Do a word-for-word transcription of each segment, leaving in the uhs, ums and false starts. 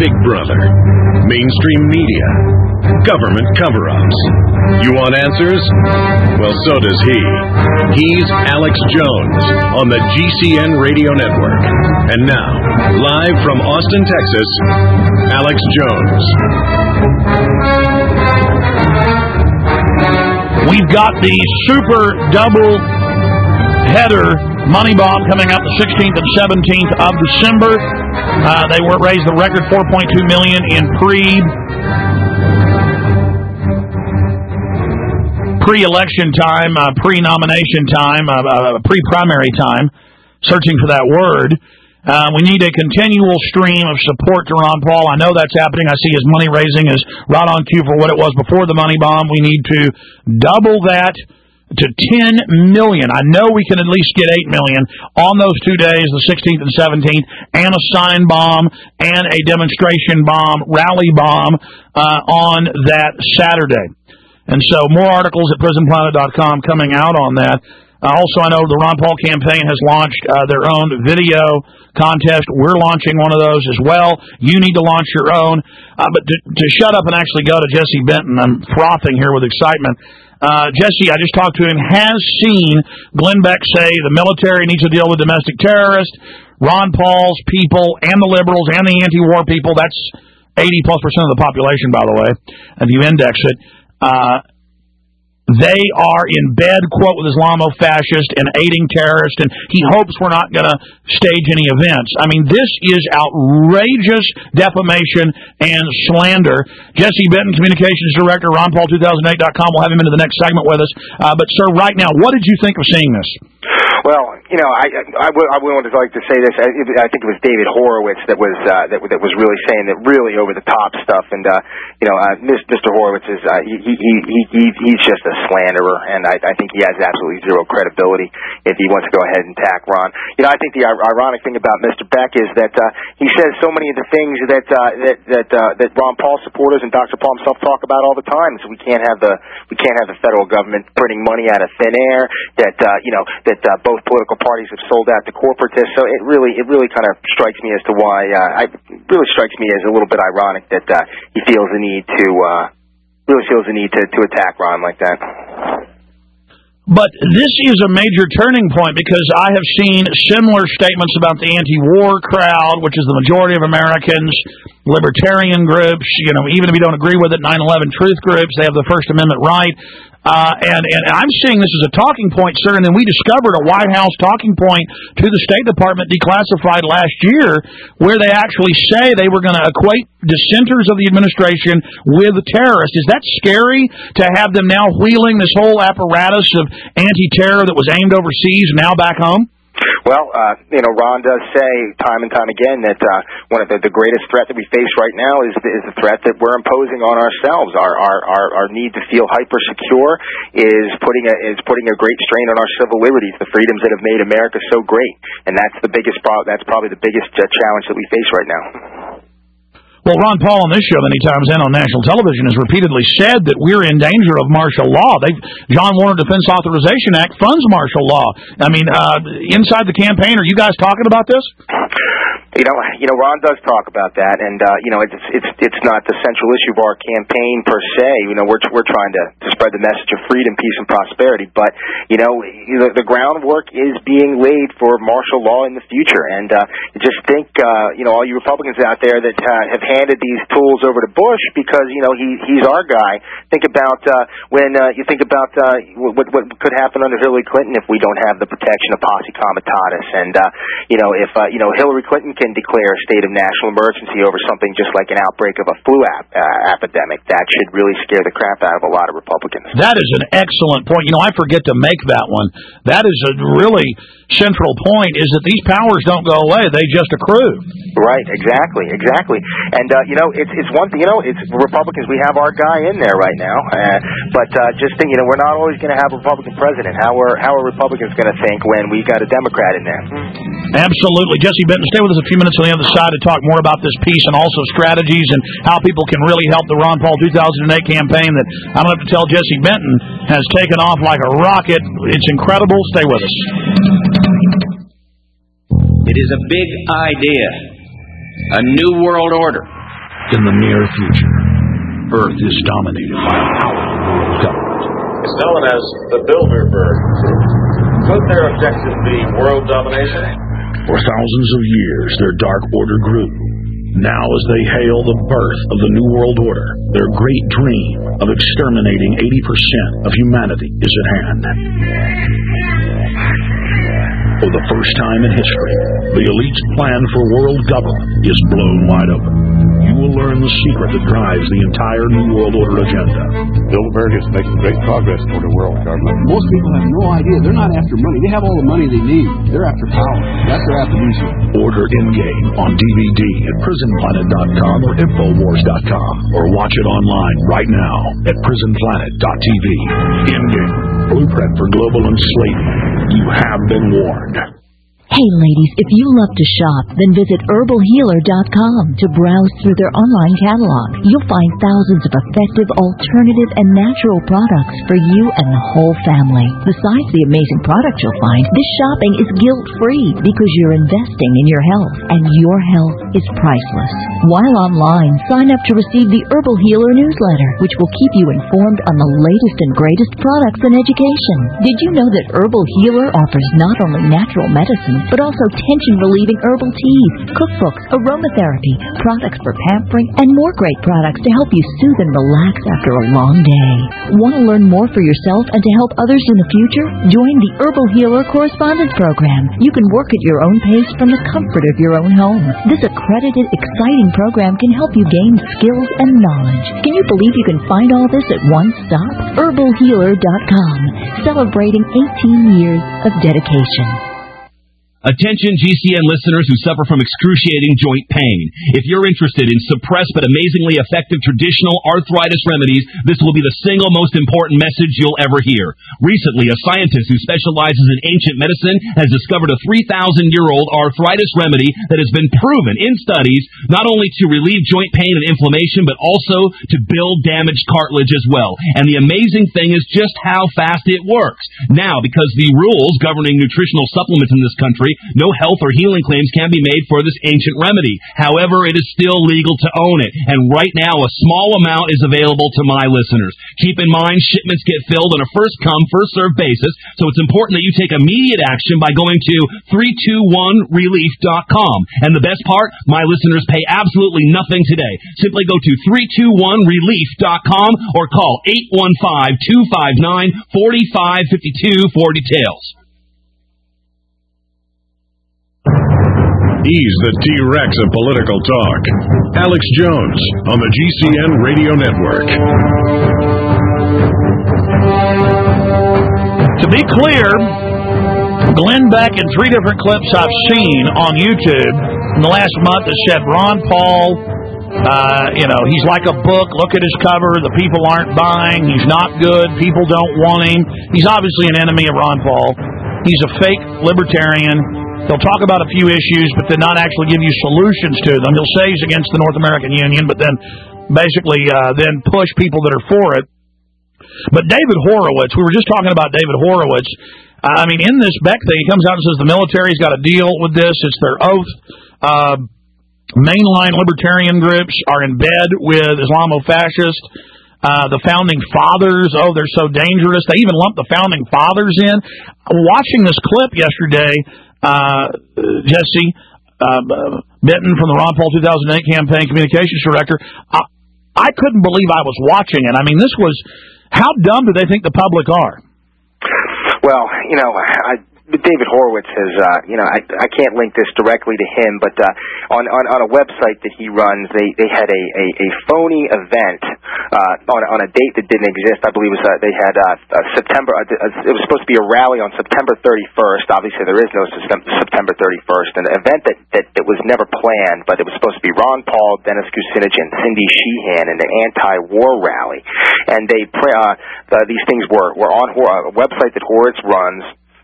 Big Brother, mainstream media, government cover-ups. You want answers? Well, so does he. He's Alex Jones on the G C N Radio Network. And now, live from Austin, Texas, Alex Jones. We've got the super double header money bomb coming up the sixteenth and seventeenth of December. Uh, they were raised the record four point two million dollars in pre pre-election time, uh, pre-nomination time, uh, uh, pre-primary time. Searching for that word. Uh, we need a continual stream of support to Ron Paul. I know that's happening. I see his money raising is right on cue for what it was before the money bomb. We need to double that to ten million. I know we can at least get eight million on those two days, the sixteenth and seventeenth, and a sign bomb and a demonstration bomb, rally bomb uh, on that Saturday. And so more articles at prison planet dot com coming out on that. Uh, also, I know the Ron Paul campaign has launched uh, their own video contest. We're launching one of those as well. You need to launch your own. Uh, but to, to shut up and actually go to Jesse Benton, I'm frothing here with excitement. Uh, Jesse, I just talked to him, has seen Glenn Beck say the military needs to deal with domestic terrorists. Ron Paul's people and the liberals and the anti-war people, that's eighty plus percent of the population, by the way, if you index it. Uh, They are in bed, quote, with Islamo-fascist and aiding terrorists, and he hopes we're not going to stage any events. I mean, this is outrageous defamation and slander. Jesse Benton, Communications Director, Ron Paul two thousand eight dot com. We'll have him into the next segment with us. Uh, but, sir, right now, what did you think of seeing this? Well, you know, I I, I would like to say this. I, I think it was David Horowitz that was uh, that that was really saying that really over the top stuff. And uh, you know, uh, Mister Horowitz is uh, he, he he he he's just a slanderer, and I, I think he has absolutely zero credibility if he wants to go ahead and attack Ron. You know, I think the ironic thing about Mister Beck is that uh, he says so many of the things that uh, that that uh, that Ron Paul supporters and Doctor Paul himself talk about all the time. So we can't have the we can't have the federal government printing money out of thin air. That uh, you know that uh, both political parties have sold out to corporatists. So it really, it really kind of strikes me as to why. Uh, I, it really strikes me as a little bit ironic that uh, he feels the need to, uh, really feels the need to, to attack Ron like that. But this is a major turning point because I have seen similar statements about the anti-war crowd, which is the majority of Americans, libertarian groups, you know, even if you don't agree with it, nine eleven truth groups, they have the First Amendment right. Uh, and, and I'm seeing this as a talking point, sir, and then we discovered a White House talking point to the State Department declassified last year where they actually say they were going to equate dissenters of the administration with terrorists. Is that scary to have them now wheeling this whole apparatus of anti-terror that was aimed overseas now back home? Well, uh, you know, Ron does say time and time again that uh, one of the, the greatest threat that we face right now is, is the threat that we're imposing on ourselves. Our our, our, our need to feel hyper secure is putting a is putting a great strain on our civil liberties, the freedoms that have made America so great, and that's the biggest pro- that's probably the biggest uh, challenge that we face right now. Well, Ron Paul on this show many times and on national television has repeatedly said that we're in danger of martial law. They, John Warner Defense Authorization Act funds martial law. I mean, uh, inside the campaign, are you guys talking about this? You know, you know, Ron does talk about that, and uh, you know, it's it's it's not the central issue of our campaign per se. You know, we're we're trying to, to spread the message of freedom, peace, and prosperity. But you know, the, the groundwork is being laid for martial law in the future. And uh, just think, uh, you know, all you Republicans out there that uh, have handed these tools over to Bush because you know he he's our guy. Think about uh, when uh, you think about uh, what what could happen under Hillary Clinton if we don't have the protection of posse comitatus, and uh, you know, if uh, you know Hillary Clinton can declare a state of national emergency over something just like an outbreak of a flu ap- uh, epidemic. That should really scare the crap out of a lot of Republicans. That is an excellent point. You know, I forget to make that one. That is a really central point, is that these powers don't go away. They just accrue. Right, exactly, exactly. And, uh, you know, it's it's one thing, you know, it's Republicans, we have our guy in there right now. Uh, but uh, just think, you know, we're not always going to have a Republican president. How are, how are Republicans going to think when we got a Democrat in there? Absolutely. Jesse Benton, stay with us a few minutes on the other side to talk more about this piece and also strategies and how people can really help the Ron Paul two thousand eight campaign that I don't have to tell Jesse Benton has taken off like a rocket. It's incredible. Stay with us. It is a big idea, a new world order, In the near future, Earth is dominated by a powerful world government. It's known as the Bilderberg Group. Could their objective be world domination? For thousands of years, their Dark Order grew. Now, as they hail the birth of the New World Order, their great dream of exterminating eighty percent of humanity is at hand. For the first time in history, the elite's plan for world government is blown wide open. You will learn the secret that drives the entire New World Order agenda. Bilderberg is making great progress toward a world government. Most people have no idea. They're not after money. They have all the money they need. They're after power. That's their attribution. Order Endgame on D V D at prison planet dot com or infowars dot com, or watch it online right now at prison planet dot t v. Endgame, blueprint for global enslavement. You have been warned. Hey ladies, if you love to shop, then visit herbal healer dot com to browse through their online catalog. You'll find thousands of effective, alternative, and natural products for you and the whole family. Besides the amazing products you'll find, this shopping is guilt-free because you're investing in your health, and your health is priceless. While online, sign up to receive the Herbal Healer newsletter, which will keep you informed on the latest and greatest products and education. Did you know that Herbal Healer offers not only natural medicine, but also tension-relieving herbal teas, cookbooks, aromatherapy, products for pampering, and more great products to help you soothe and relax after a long day. Want to learn more for yourself and to help others in the future? Join the Herbal Healer Correspondence Program. You can work at your own pace from the comfort of your own home. This accredited, exciting program can help you gain skills and knowledge. Can you believe you can find all this at one stop? herbal healer dot com, celebrating eighteen years of dedication. Attention G C N listeners who suffer from excruciating joint pain. If you're interested in suppressed but amazingly effective traditional arthritis remedies, this will be the single most important message you'll ever hear. Recently, a scientist who specializes in ancient medicine has discovered a three thousand year old arthritis remedy that has been proven in studies not only to relieve joint pain and inflammation, but also to build damaged cartilage as well. And the amazing thing is just how fast it works. Now, because the rules governing nutritional supplements in this country, no health or healing claims can be made for this ancient remedy. However, it is still legal to own it. And right now, a small amount is available to my listeners. Keep in mind, shipments get filled on a first-come, first-served basis, so it's important that you take immediate action by going to three two one relief dot com. And the best part, my listeners pay absolutely nothing today. Simply go to three two one relief dot com or call eight one five, two five nine, four five five two for details. He's the T-Rex of political talk. Alex Jones on the G C N Radio Network. To be clear, Glenn Beck in three different clips I've seen on YouTube in the last month has said Ron Paul, uh, you know, he's like a book. Look at his cover. The people aren't buying. He's not good. People don't want him. He's obviously an enemy of Ron Paul. He's a fake libertarian. He'll talk about a few issues, but then not actually give you solutions to them. He'll say he's against the North American Union, but then basically uh, then push people that are for it. But David Horowitz, we were just talking about David Horowitz. Uh, I mean, in this Beck thing, he comes out and says the military's got to deal with this. It's their oath. Uh, mainline libertarian groups are in bed with Islamo-fascists. Uh, the Founding Fathers, oh, they're so dangerous. They even lump the Founding Fathers in. Watching this clip yesterday, Uh, Jesse uh, Benton from the Ron Paul two thousand eight campaign communications director, I, I couldn't believe I was watching it. I mean, this was, how dumb do they think the public are? Well, you know, I, David Horowitz has, uh, you know, I, I can't link this directly to him, but uh, on, on on a website that he runs, they, they had a, a, a phony event uh, on on a date that didn't exist. I believe it was uh, they had uh, uh, September. Uh, it was supposed to be a rally on September thirty-first. Obviously, there is no September thirty-first, an event that, that that was never planned, but it was supposed to be Ron Paul, Dennis Kucinich, and Cindy Sheehan in an anti-war rally, and they uh, the, these things were were on a website that Horowitz runs.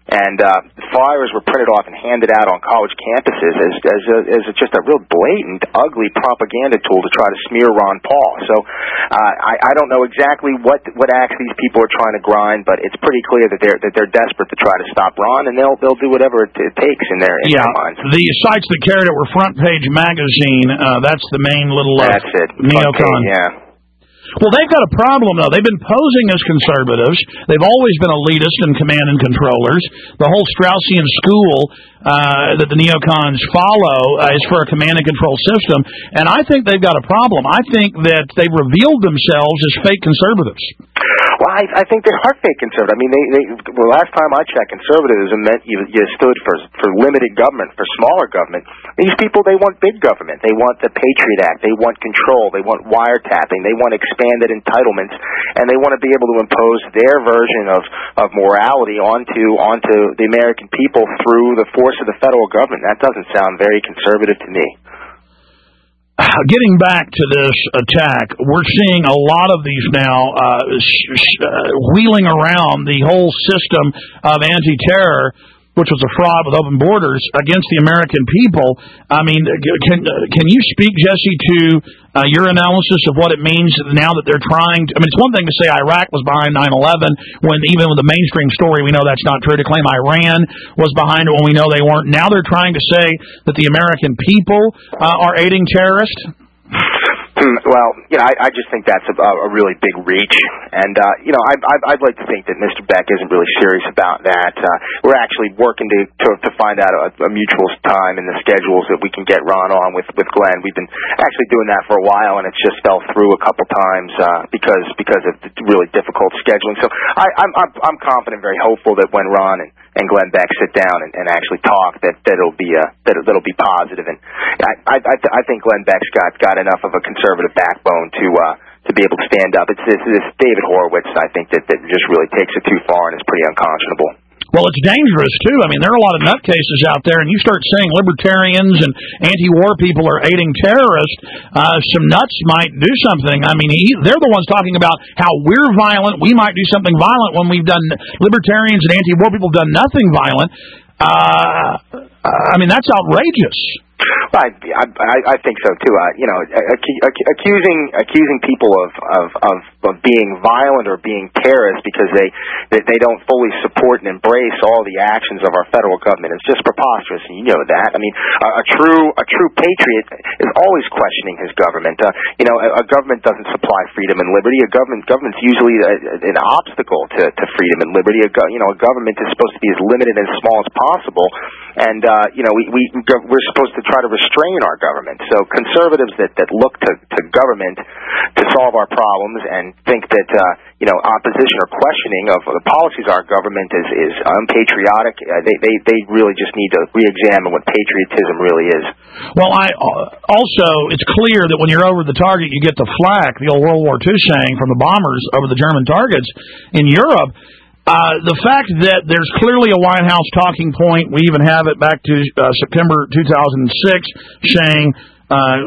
and uh, flyers were printed off and handed out on college campuses as as, a, as a, just a real blatant, ugly propaganda tool to try to smear Ron Paul. So uh, I, I don't know exactly what what acts these people are trying to grind, but it's pretty clear that they're that they're desperate to try to stop Ron, and they'll they'll do whatever it, it takes in their in yeah. their minds. The sites that carried it were Front Page Magazine. Uh, that's the main little uh, that's it. neocon. Yeah. Well, they've got a problem, though. They've been posing as conservatives. They've always been elitist and command and controllers. The whole Straussian school uh, that the neocons follow uh, is for a command and control system, and I think they've got a problem. I think that they've revealed themselves as fake conservatives. Well, I, I think they are fake conservative. I mean, they, they, the last time I checked, conservatism meant you, you stood for for limited government, for smaller government. These people, they want big government. They want the Patriot Act. They want control. They want wiretapping. They want expanded entitlements, and they want to be able to impose their version of, of morality onto onto the American people through the force of the federal government. That doesn't sound very conservative to me. Getting back to this attack, we're seeing a lot of these now uh, sh- sh- uh, wheeling around the whole system of anti-terror, which was a fraud with open borders, against the American people. I mean, can can you speak, Jesse, to uh, your analysis of what it means now that they're trying to... I mean, it's one thing to say Iraq was behind nine eleven, when even with the mainstream story, we know that's not true. To claim Iran was behind it when we know they weren't. Now they're trying to say that the American people uh, are aiding terrorists? Well, you know, I, I just think that's a, a really big reach, and uh, you know, I, I, I'd like to think that Mister Beck isn't really serious about that. Uh, we're actually working to to, to find out a, a mutual time in the schedules that we can get Ron on with with Glenn. We've been actually doing that for a while, and it's just fell through a couple times uh, because because of the really difficult scheduling. So I, I'm, I'm I'm confident, very hopeful that when Ron and and Glenn Beck sit down and, and actually talk, that that it'll be uh, that that'll be positive. And I I I think Glenn Beck's got got enough of a conservative backbone to uh, to be able to stand up. It's this, this David Horowitz, I think, that that just really takes it too far and is pretty unconscionable. Well, it's dangerous, too. I mean, there are a lot of nutcases out there, and you start saying libertarians and anti-war people are aiding terrorists, uh, some nuts might do something. I mean, he, they're the ones talking about how we're violent. We might do something violent when we've done, libertarians and anti-war people have done nothing violent. Uh, I mean, that's outrageous. I, I, I think so too. Uh, you know, accusing accusing people of, of, of, of being violent or being terrorists because they that they don't fully support and embrace all the actions of our federal government is just preposterous. And you know that. I mean, a, a true a true patriot is always questioning his government. Uh, you know, a, a government doesn't supply freedom and liberty. A government government's usually a, an obstacle to, to freedom and liberty. A, you know, a government is supposed to be as limited and as small as possible. And uh, you know, we we we're supposed to try to restrain our government. So conservatives that, that look to, to government to solve our problems and think that uh, you know opposition or questioning of the policies of our government is, is unpatriotic, uh, they, they they really just need to re-examine what patriotism really is. Well, I uh, also it's clear that when you're over the target, you get the flak, the old World War Two saying from the bombers over the German targets in Europe. Uh, the fact that there's clearly a White House talking point, we even have it back to uh, September two thousand six, saying uh,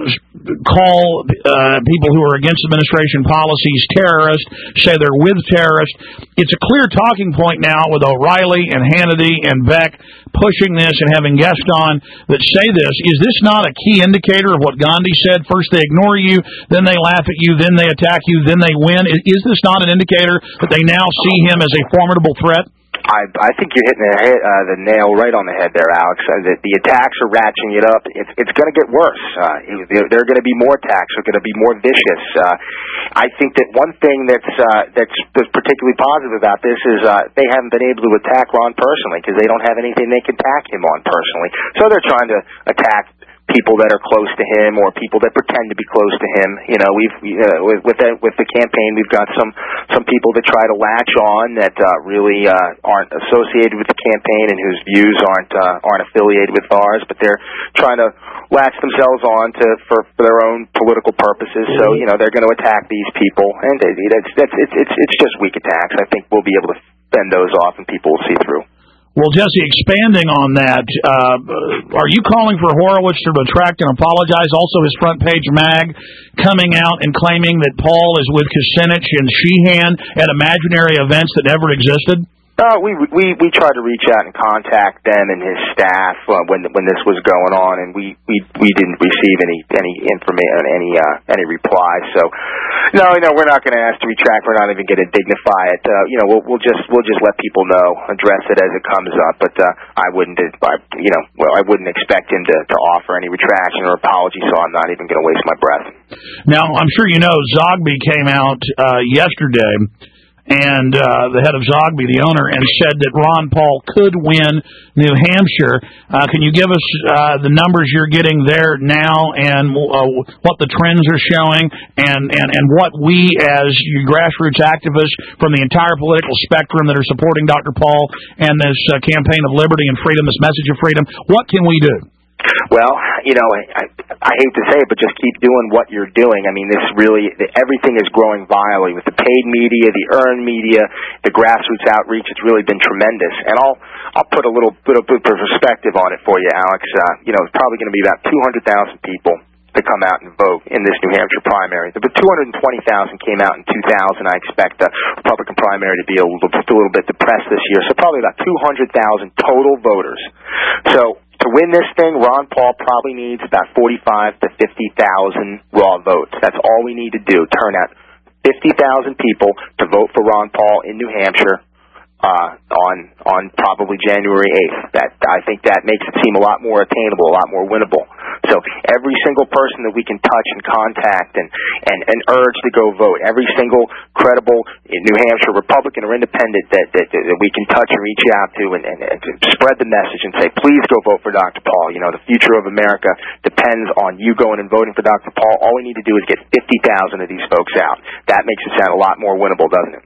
call uh, people who are against administration policies terrorists, say they're with terrorists. It's a clear talking point now with O'Reilly and Hannity and Beck pushing this and having guests on that say this. Is this not a key indicator of what Gandhi said? First they ignore you, then they laugh at you, then they attack you, then they win. Is, is this not an indicator that they now see him as a formidable threat? I, I think you're hitting the, head, uh, the nail right on the head there, Alex. Uh, the, the attacks are ratcheting it up. It's, it's going to get worse. Uh, there, there are going to be more attacks. They're going to be more vicious. Uh, I think that one thing that's, uh, that's that's particularly positive about this is uh, they haven't been able to attack Ron personally because they don't have anything they can attack him on personally. So they're trying to attack people that are close to him or people that pretend to be close to him. You know, we've uh, with with the, with the campaign, we've got some some people that try to latch on that uh, really uh, aren't associated with the campaign and whose views aren't uh, aren't affiliated with ours, but they're trying to latch themselves on to for, for their own political purposes. So you know, they're going to attack these people, and they, that's that's it's it's it's just weak attacks. I think we'll be able to fend those off, and people will see through. Well, Jesse, expanding on that, uh, are you calling for Horowitz to retract and apologize? Also, his Front Page Mag coming out and claiming that Paul is with Kucinich and Sheehan at imaginary events that never existed? Uh, we we we tried to reach out and contact them and his staff uh, when when this was going on, and we we we didn't receive any any information, any uh, any reply. So, no, no, we're not going to ask to retract. We're not even going to dignify it. Uh, you know, we'll we'll just we'll just let people know, address it as it comes up. But uh, I wouldn't, I, you know, well, I wouldn't expect him to to offer any retraction or apology. So I'm not even going to waste my breath. Now, I'm sure you know Zogby came out uh, yesterday. And uh, the head of Zogby, the owner, and said that Ron Paul could win New Hampshire. Uh, can you give us uh, the numbers you're getting there now, and uh, what the trends are showing, and, and, and what we as grassroots activists from the entire political spectrum that are supporting Doctor Paul and this uh, campaign of liberty and freedom, this message of freedom, what can we do? Well, you know, I, I, I hate to say it, but just keep doing what you're doing. I mean, this really, everything is growing virally with the paid media, the earned media, the grassroots outreach. It's really been tremendous. And I'll I'll put a little bit of perspective on it for you, Alex. Uh, you know, it's probably going to be about two hundred thousand people to come out and vote in this New Hampshire primary. But two hundred twenty thousand came out in two thousand. I expect the Republican primary to be a little, just a little bit depressed this year. So probably about two hundred thousand total voters. So to win this thing, Ron Paul probably needs about forty-five to fifty thousand raw votes. That's all we need to do. Turn out fifty thousand people to vote for Ron Paul in New Hampshire uh, on on probably January eighth. That I think that makes it seem a lot more attainable, a lot more winnable. So every single person that we can touch and contact and, and, and urge to go vote, every single credible New Hampshire Republican or Independent that, that, that we can touch and reach out to and, and, and to spread the message and say, please go vote for Doctor Paul. You know, the future of America depends on you going and voting for Doctor Paul. All we need to do is get fifty thousand of these folks out. That makes it sound a lot more winnable, doesn't it?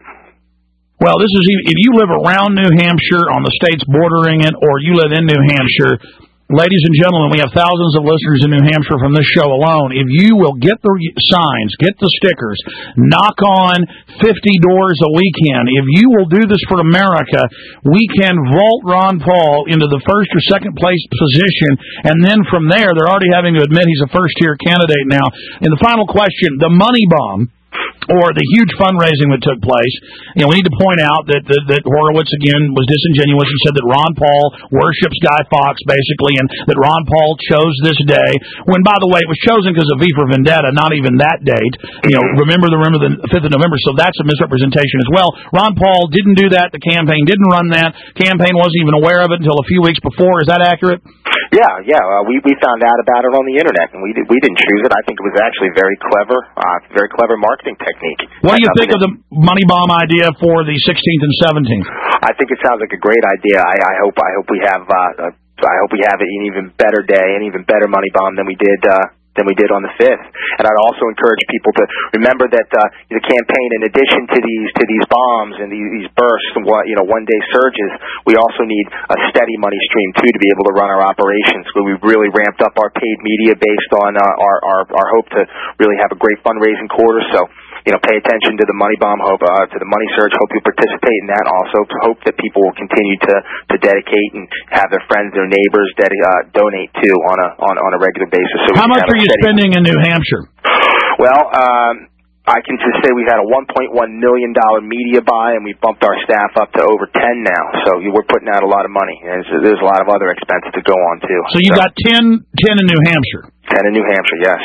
Well, this is if you live around New Hampshire, on the states bordering it, or you live in New Hampshire, ladies and gentlemen, we have thousands of listeners in New Hampshire from this show alone. If you will get the signs, get the stickers, knock on fifty doors a weekend, if you will do this for America, we can vault Ron Paul into the first or second place position, and then from there, they're already having to admit he's a first-tier candidate now. And the final question, the money bomb, or the huge fundraising that took place. You know, we need to point out that, that that Horowitz, again, was disingenuous and said that Ron Paul worships Guy Fawkes, basically, and that Ron Paul chose this day, when, by the way, it was chosen because of V for Vendetta, not even that date. You know, remember the remember the fifth of November, so that's a misrepresentation as well. Ron Paul didn't do that. The campaign didn't run that. Campaign wasn't even aware of it until a few weeks before. Is that accurate? Yeah, yeah. Uh, we we found out about it on the internet, and we did, we didn't choose it. I think it was actually very clever, uh, very clever marketing technique. What do you think of the money bomb idea for the sixteenth and seventeenth? I think it sounds like a great idea. I, I hope I hope we have uh, I hope we have an even better day, an even better money bomb than we did. Uh, than we did on the fifth. And I'd also encourage people to remember that uh, the campaign, in addition to these to these bombs and these, these bursts and what, you know, one-day surges, we also need a steady money stream, too, to be able to run our operations. We've really ramped up our paid media based on uh, our, our, our hope to really have a great fundraising quarter. So, you know, pay attention to the money bomb, hope uh, to the money surge. Hope you participate in that. Also, hope that people will continue to, to dedicate and have their friends, their neighbors that uh, donate to on a on, on a regular basis. So how much are you steady spending in New Hampshire? Well, um, I can just say we've had a one point one million dollars media buy, and we bumped our staff up to over ten now. So we're putting out a lot of money. There's, there's a lot of other expenses to go on, too. So you so. got ten, ten in New Hampshire? ten in New Hampshire, yes.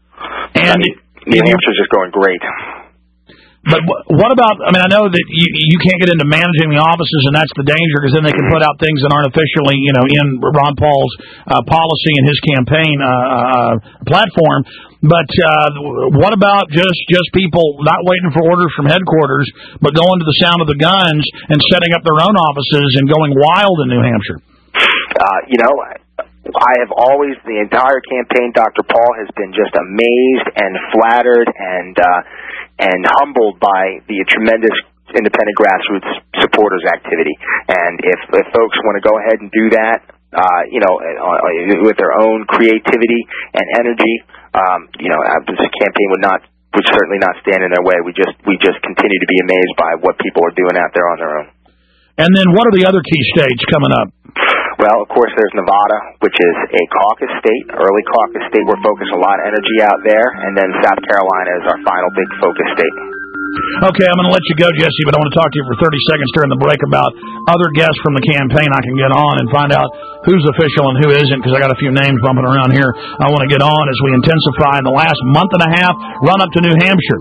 And I mean, New Hampshire's just going great. But what about, I mean, I know that you you can't get into managing the offices, and that's the danger, because then they can put out things that aren't officially, you know, in Ron Paul's uh, policy and his campaign uh, uh, platform. But uh, what about just, just people not waiting for orders from headquarters, but going to the sound of the guns and setting up their own offices and going wild in New Hampshire? Uh, you know, I have always, the entire campaign, Doctor Paul has been just amazed and flattered and uh, and humbled by the tremendous independent grassroots supporters activity. And if, if folks want to go ahead and do that, uh, you know, uh, with their own creativity and energy, um, you know, this campaign would not, would certainly not stand in their way. We just, we just continue to be amazed by what people are doing out there on their own. And then what are the other key states coming up? Well, of course, there's Nevada, which is a caucus state, early caucus state. We're focusing a lot of energy out there. And then South Carolina is our final big focus state. Okay, I'm going to let you go, Jesse, but I want to talk to you for thirty seconds during the break about other guests from the campaign I can get on and find out who's official and who isn't, because I got a few names bumping around here I want to get on as we intensify in the last month and a half run up to New Hampshire.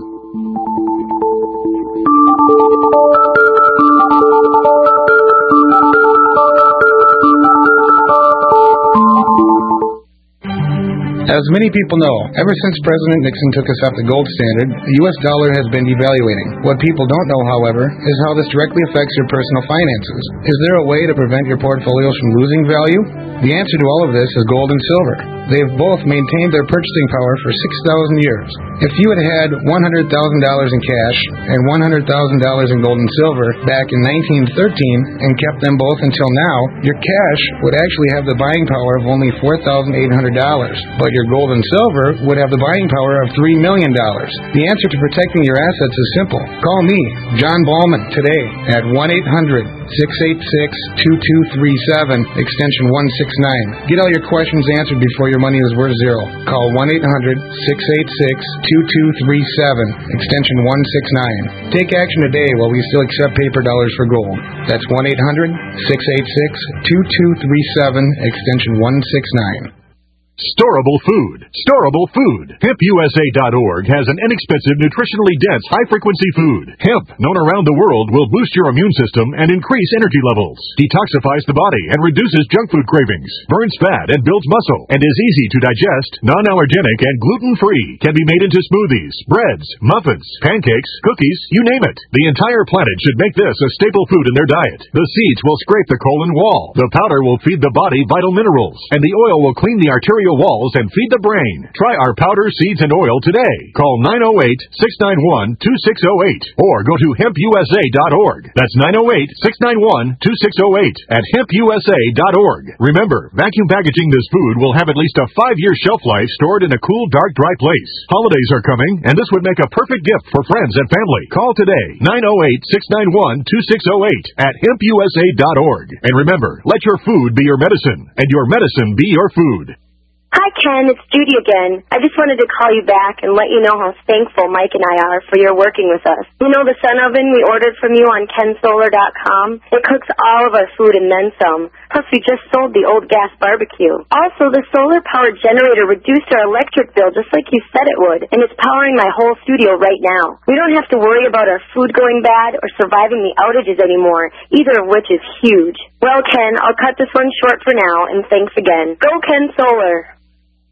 As many people know, ever since President Nixon took us off the gold standard, the U S dollar has been devaluating. What people don't know, however, is how this directly affects your personal finances. Is there a way to prevent your portfolios from losing value? The answer to all of this is gold and silver. They've both maintained their purchasing power for six thousand years. If you had had one hundred thousand dollars in cash and one hundred thousand dollars in gold and silver back in nineteen thirteen and kept them both until now, your cash would actually have the buying power of only four thousand eight hundred dollars, but your gold and silver would have the buying power of three million dollars. The answer to protecting your assets is simple. Call me, John Ballman, today at one eight hundred six eight six two two three seven, extension one six nine. Get all your questions answered before your money is worth zero. Call one eight hundred six eight six two two three seven, extension one six nine. Take action today while we still accept paper dollars for gold. That's one eight hundred six eight six two two three seven, extension one six nine. Storable food. Storable food. Hemp U S A dot org has an inexpensive, nutritionally dense, high-frequency food. Hemp, known around the world, will boost your immune system and increase energy levels, detoxifies the body and reduces junk food cravings, burns fat and builds muscle, and is easy to digest, non-allergenic, and gluten-free. Can be made into smoothies, breads, muffins, pancakes, cookies, you name it. The entire planet should make this a staple food in their diet. The seeds will scrape the colon wall. The powder will feed the body vital minerals, and the oil will clean the arterial walls and feed the brain. Try our powder, seeds, and oil today. Call nine oh eight six nine one two six oh eight or go to hemp U S A dot org. That's nine oh eight six nine one two six oh eight at hemp U S A dot org. Remember, vacuum packaging this food will have at least a five-year shelf life stored in a cool, dark, dry place. Holidays are coming, and this would make a perfect gift for friends and family. Call today, nine oh eight six nine one two six oh eight at hemp U S A dot org. And remember, let your food be your medicine, and your medicine be your food. Hi, Ken. It's Judy again. I just wanted to call you back and let you know how thankful Mike and I are for your working with us. You know the sun oven we ordered from you on ken solar dot com? It cooks all of our food and then some. Plus, we just sold the old gas barbecue. Also, the solar-powered generator reduced our electric bill just like you said it would, and it's powering my whole studio right now. We don't have to worry about our food going bad or surviving the outages anymore, either of which is huge. Well, Ken, I'll cut this one short for now, and thanks again. Go Ken Solar!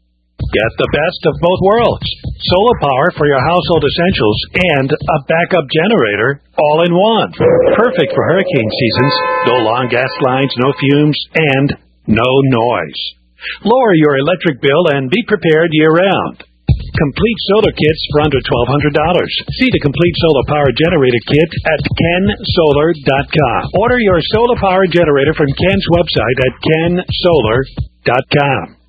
Get the best of both worlds. Solar power for your household essentials and a backup generator all in one. Perfect for hurricane seasons. No long gas lines, no fumes, and no noise. Lower your electric bill and be prepared year-round. Complete solar kits for under twelve hundred dollars. See the complete solar power generator kit at ken solar dot com. Order your solar power generator from Ken's website at ken solar dot com.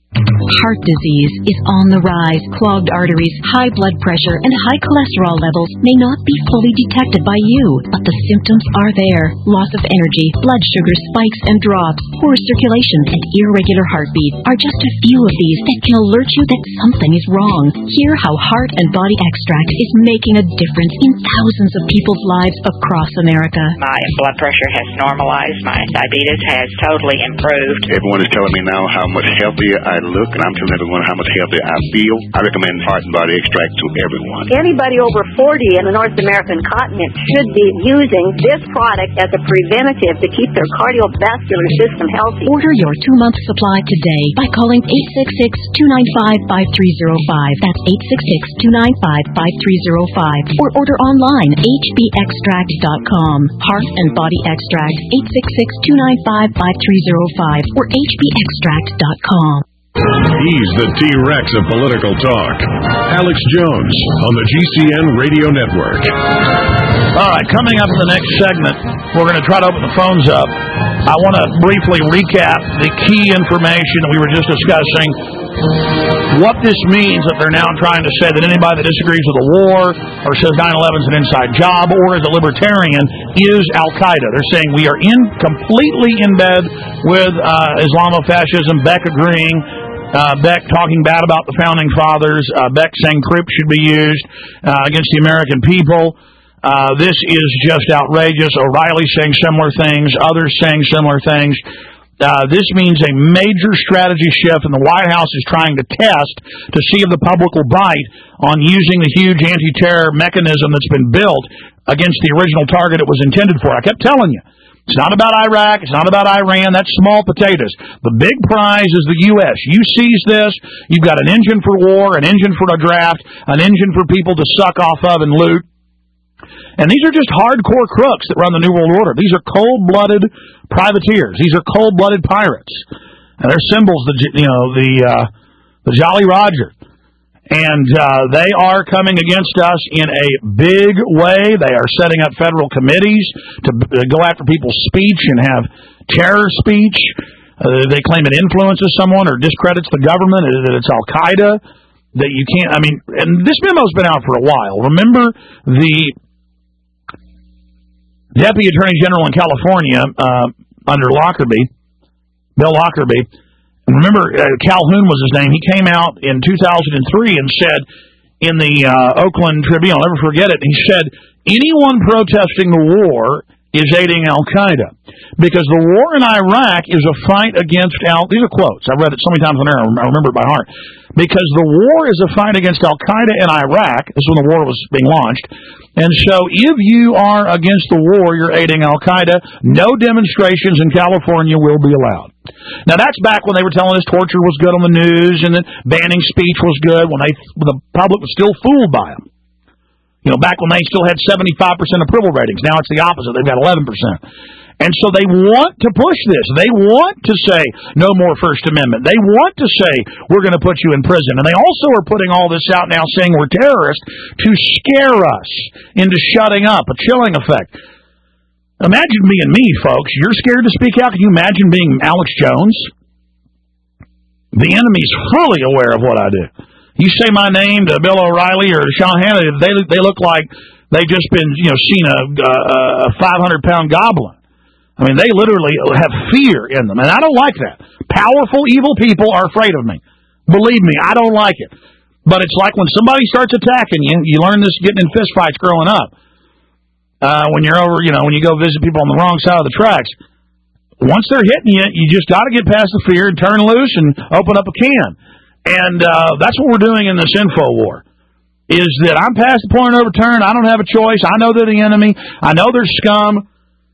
Heart disease is on the rise. Clogged arteries, high blood pressure, and high cholesterol levels may not be fully detected by you, but the symptoms are there. Loss of energy, blood sugar spikes and drops, poor circulation, and irregular heartbeat are just a few of these that can alert you that something is wrong. Hear how Heart and Body Extract is making a difference in thousands of people's lives across America. My blood pressure has normalized. My diabetes has totally improved. Everyone is telling me now how much healthier I look, and I'm telling everyone how much healthier I feel. I recommend Heart and Body Extract to everyone. Anybody over forty in the North American continent should be using this product as a preventative to keep their cardiovascular system healthy. Order your two-month supply today by calling eight six six, two nine five, five three zero five. That's eight six six, two nine five, five three zero five. Or order online, h b extract dot com. Heart and Body Extract, eight six six, two nine five, five three zero five or h b extract dot com. He's the T-Rex of political talk. Alex Jones on the G C N Radio Network. All right, coming up in the next segment, we're going to try to open the phones up. I want to briefly recap the key information that we were just discussing. What this means that they're now trying to say that anybody that disagrees with the war or says nine eleven is an inside job or is a libertarian is Al-Qaeda. They're saying we are in completely in bed with uh, Islamofascism, Beck agreeing. Uh, Beck talking bad about the Founding Fathers. Uh, Beck saying troops should be used uh, against the American people. Uh, this is just outrageous. O'Reilly saying similar things. Others saying similar things. Uh, this means a major strategy shift, and the White House is trying to test to see if the public will bite on using the huge anti-terror mechanism that's been built against the original target it was intended for. I kept telling you, it's not about Iraq, it's not about Iran, that's small potatoes. The big prize is the U S You seize this, you've got an engine for war, an engine for a draft, an engine for people to suck off of and loot. And these are just hardcore crooks that run the New World Order. These are cold-blooded privateers. These are cold-blooded pirates. And their symbols, the you know the uh, the Jolly Roger, and uh, they are coming against us in a big way. They are setting up federal committees to uh, go after people's speech and have terror speech. Uh, they claim it influences someone or discredits the government. That it's Al Qaeda. That you can't. I mean, and this memo's been out for a while. Remember the Deputy Attorney General in California, uh, under Lockerbie, Bill Lockerbie, and remember, uh, Calhoun was his name. He came out in two thousand three and said in the uh, Oakland Tribune, I'll never forget it, he said, anyone protesting the war is aiding Al-Qaeda. Because the war in Iraq is a fight against Al... These are quotes. I've read it so many times on air, I remember it by heart. Because the war is a fight against Al-Qaeda in Iraq. This is when the war was being launched. And so if you are against the war, you're aiding Al-Qaeda. No demonstrations in California will be allowed. Now, that's back when they were telling us torture was good on the news and that banning speech was good, when they the public was still fooled by them. You know, back when they still had seventy-five percent approval ratings. Now it's the opposite. They've got eleven percent. And so they want to push this. They want to say no more First Amendment. They want to say we're going to put you in prison. And they also are putting all this out now saying we're terrorists to scare us into shutting up, a chilling effect. Imagine being me, folks. You're scared to speak out. Can you imagine being Alex Jones? The enemy's fully aware of what I do. You say my name to Bill O'Reilly or Sean Hannity, they they look like they've just been, you know, seen a, a five hundred pound goblin. I mean, they literally have fear in them, and I don't like that. Powerful, evil people are afraid of me. Believe me, I don't like it. But it's like when somebody starts attacking you, you learn this getting in fist fights growing up. Uh, when you're over, you know, when you go visit people on the wrong side of the tracks. Once they're hitting you, you just got to get past the fear and turn loose and open up a can. And uh, that's what we're doing in this info war, is that I'm past the point of no return. I don't have a choice. I know they're the enemy. I know they're scum.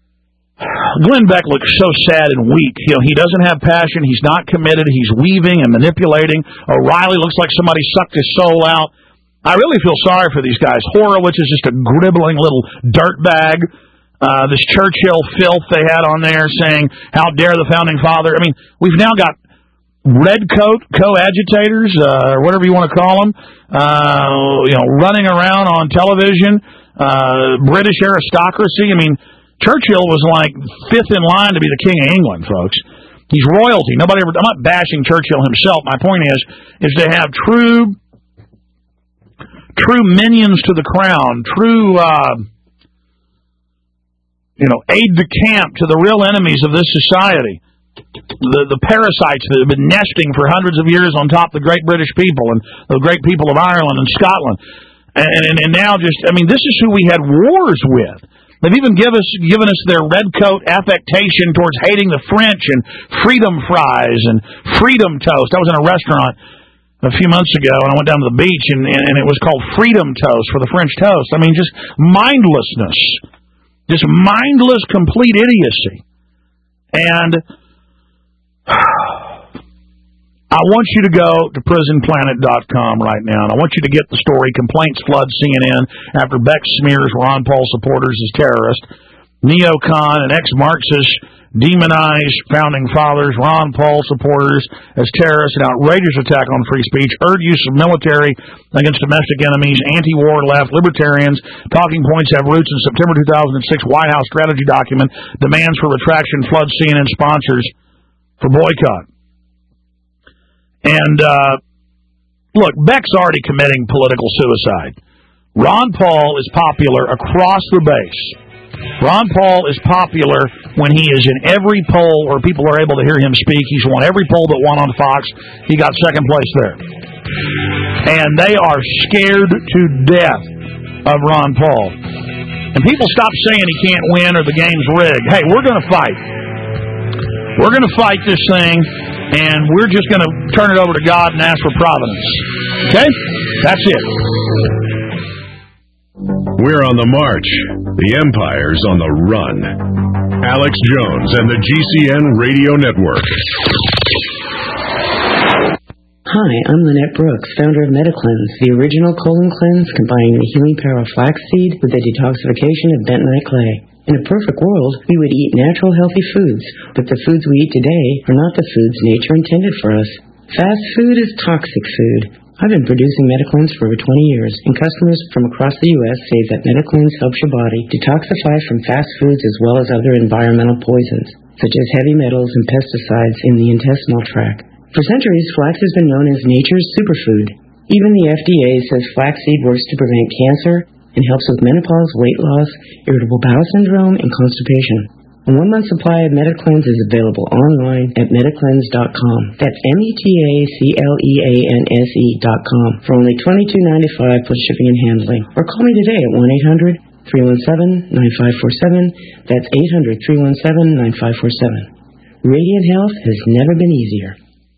Glenn Beck looks so sad and weak. You know, he doesn't have passion. He's not committed. He's weaving and manipulating. O'Reilly looks like somebody sucked his soul out. I really feel sorry for these guys. Horowitz is just a gribbling little dirtbag. Uh, this Churchill filth they had on there saying, how dare the Founding Father. I mean, we've now got redcoat co-agitators, uh, or whatever you want to call them, uh, you know, running around on television, uh, British aristocracy. I mean, Churchill was like fifth in line to be the King of England, folks. He's royalty. Nobody ever. I'm not bashing Churchill himself. My point is, is to have true, true minions to the crown, true, uh, you know, aide de camp to the real enemies of this society. The the parasites that have been nesting for hundreds of years on top of the great British people and the great people of Ireland and Scotland. And, and, and now just, I mean, this is who we had wars with. They've even give us, given us their redcoat affectation towards hating the French and freedom fries and freedom toast. I was in a restaurant a few months ago, and I went down to the beach, and, and, and it was called freedom toast for the French toast. I mean, just mindlessness. Just mindless, complete idiocy. And I want you to go to prison planet dot com right now, and I want you to get the story, Complaints Flood C N N, after Beck smears Ron Paul supporters as terrorists. Neocon and ex-Marxists demonize Founding Fathers, Ron Paul supporters as terrorists, an outrageous attack on free speech, urge use of military against domestic enemies, anti-war left, libertarians. Talking points have roots in September two thousand six White House strategy document, demands for retraction, flood C N N sponsors for boycott. And, uh, look, Beck's already committing political suicide. Ron Paul is popular across the base. Ron Paul is popular when he is in every poll where people are able to hear him speak. He's won every poll but one on Fox. He got second place there. And they are scared to death of Ron Paul. And people stop saying he can't win or the game's rigged. Hey, we're going to fight. We're going to fight this thing, and we're just going to turn it over to God and ask for providence. Okay? That's it. We're on the march. The Empire's on the run. Alex Jones and the G C N Radio Network. Hi, I'm Lynette Brooks, founder of MetaCleanse, the original colon cleanse combining the healing power of flaxseed with the detoxification of bentonite clay. In a perfect world, we would eat natural, healthy foods, but the foods we eat today are not the foods nature intended for us. Fast food is toxic food. I've been producing MetaCleanse for over twenty years, and customers from across the U S say that MetaCleanse helps your body detoxify from fast foods as well as other environmental poisons, such as heavy metals and pesticides in the intestinal tract. For centuries, flax has been known as nature's superfood. Even the F D A says flaxseed works to prevent cancer and helps with menopause, weight loss, irritable bowel syndrome, and constipation. A one-month supply of MetaCleanse is available online at metacleanse dot com. That's M E T A C L E A N S E dot com for only twenty-two ninety-five plus shipping and handling. Or call me today at one eight hundred three one seven nine five four seven. That's eight hundred three one seven nine five four seven. Radiant health has never been easier.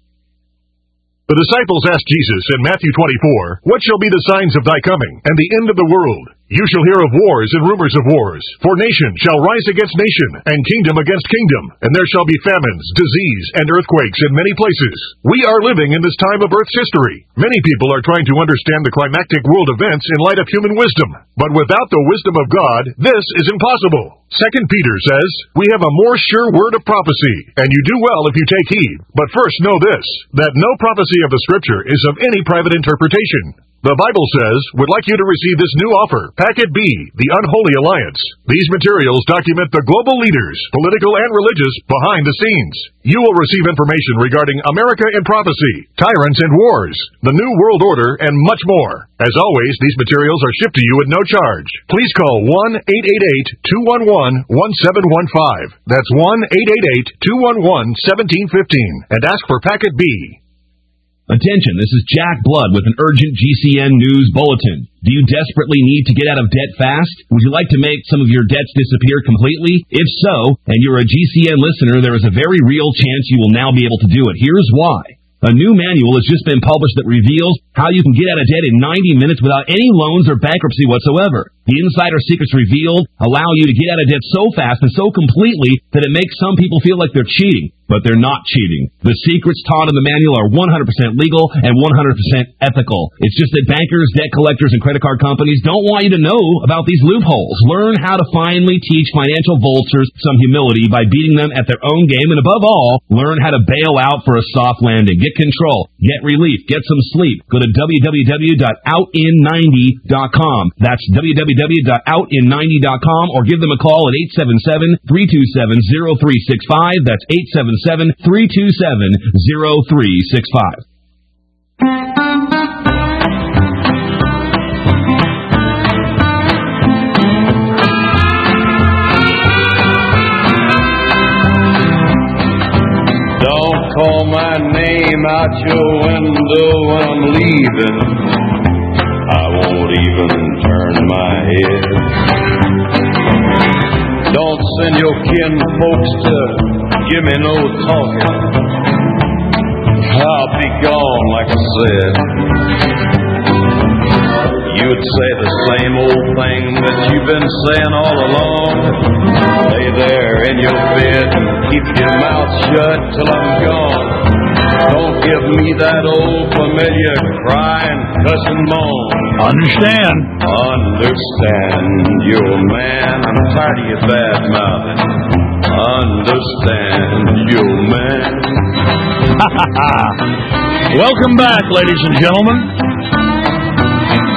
The disciples asked Jesus in Matthew twenty-four, "What shall be the signs of thy coming, and the end of the world? You shall hear of wars and rumors of wars. For nation shall rise against nation, and kingdom against kingdom, and there shall be famines, disease, and earthquakes in many places." We are living in this time of Earth's history. Many people are trying to understand the climactic world events in light of human wisdom. But without the wisdom of God, this is impossible. Second Peter says, "We have a more sure word of prophecy, and you do well if you take heed. But first know this, that no prophecy of the Scripture is of any private interpretation." The Bible says, "Would like you to receive this new offer, Packet B, the Unholy Alliance." These materials document the global leaders, political and religious, behind the scenes. You will receive information regarding America in prophecy, tyrants and wars, the New World Order, and much more. As always, these materials are shipped to you at no charge. Please call one eight eight eight two one one one seven one five. That's one eight eight eight two one one one seven one five and ask for Packet B. Attention, this is Jack Blood with an urgent G C N News Bulletin. Do you desperately need to get out of debt fast? Would you like to make some of your debts disappear completely? If so, and you're a G C N listener, there is a very real chance you will now be able to do it. Here's why. A new manual has just been published that reveals how you can get out of debt in ninety minutes without any loans or bankruptcy whatsoever. The insider secrets revealed allow you to get out of debt so fast and so completely that it makes some people feel like they're cheating, but they're not cheating. The secrets taught in the manual are one hundred percent legal and one hundred percent ethical. It's just that bankers, debt collectors, and credit card companies don't want you to know about these loopholes. Learn how to finally teach financial vultures some humility by beating them at their own game, and above all, learn how to bail out for a soft landing. Get control, get relief, get some sleep. Go to w w w dot out in ninety dot com. That's w w w dot out in ninety dot com, or give them a call at eight seven seven, three two seven, zero three six five. That's eight seven seven, three two seven, zero three six five. Don't call my name out your window when I'm leaving. I won't even turn my head. Don't send your kin folks to give me no talking. I'll be gone, like I said. You'd say the same old thing that you've been saying all along. Lay there in your bed and keep your mouth shut till I'm gone. Don't give me that old familiar crying, cussing moan. Understand. Understand, you're a man. I'm tired of your bad mouthing. Understand, you're a man. Welcome back, ladies and gentlemen.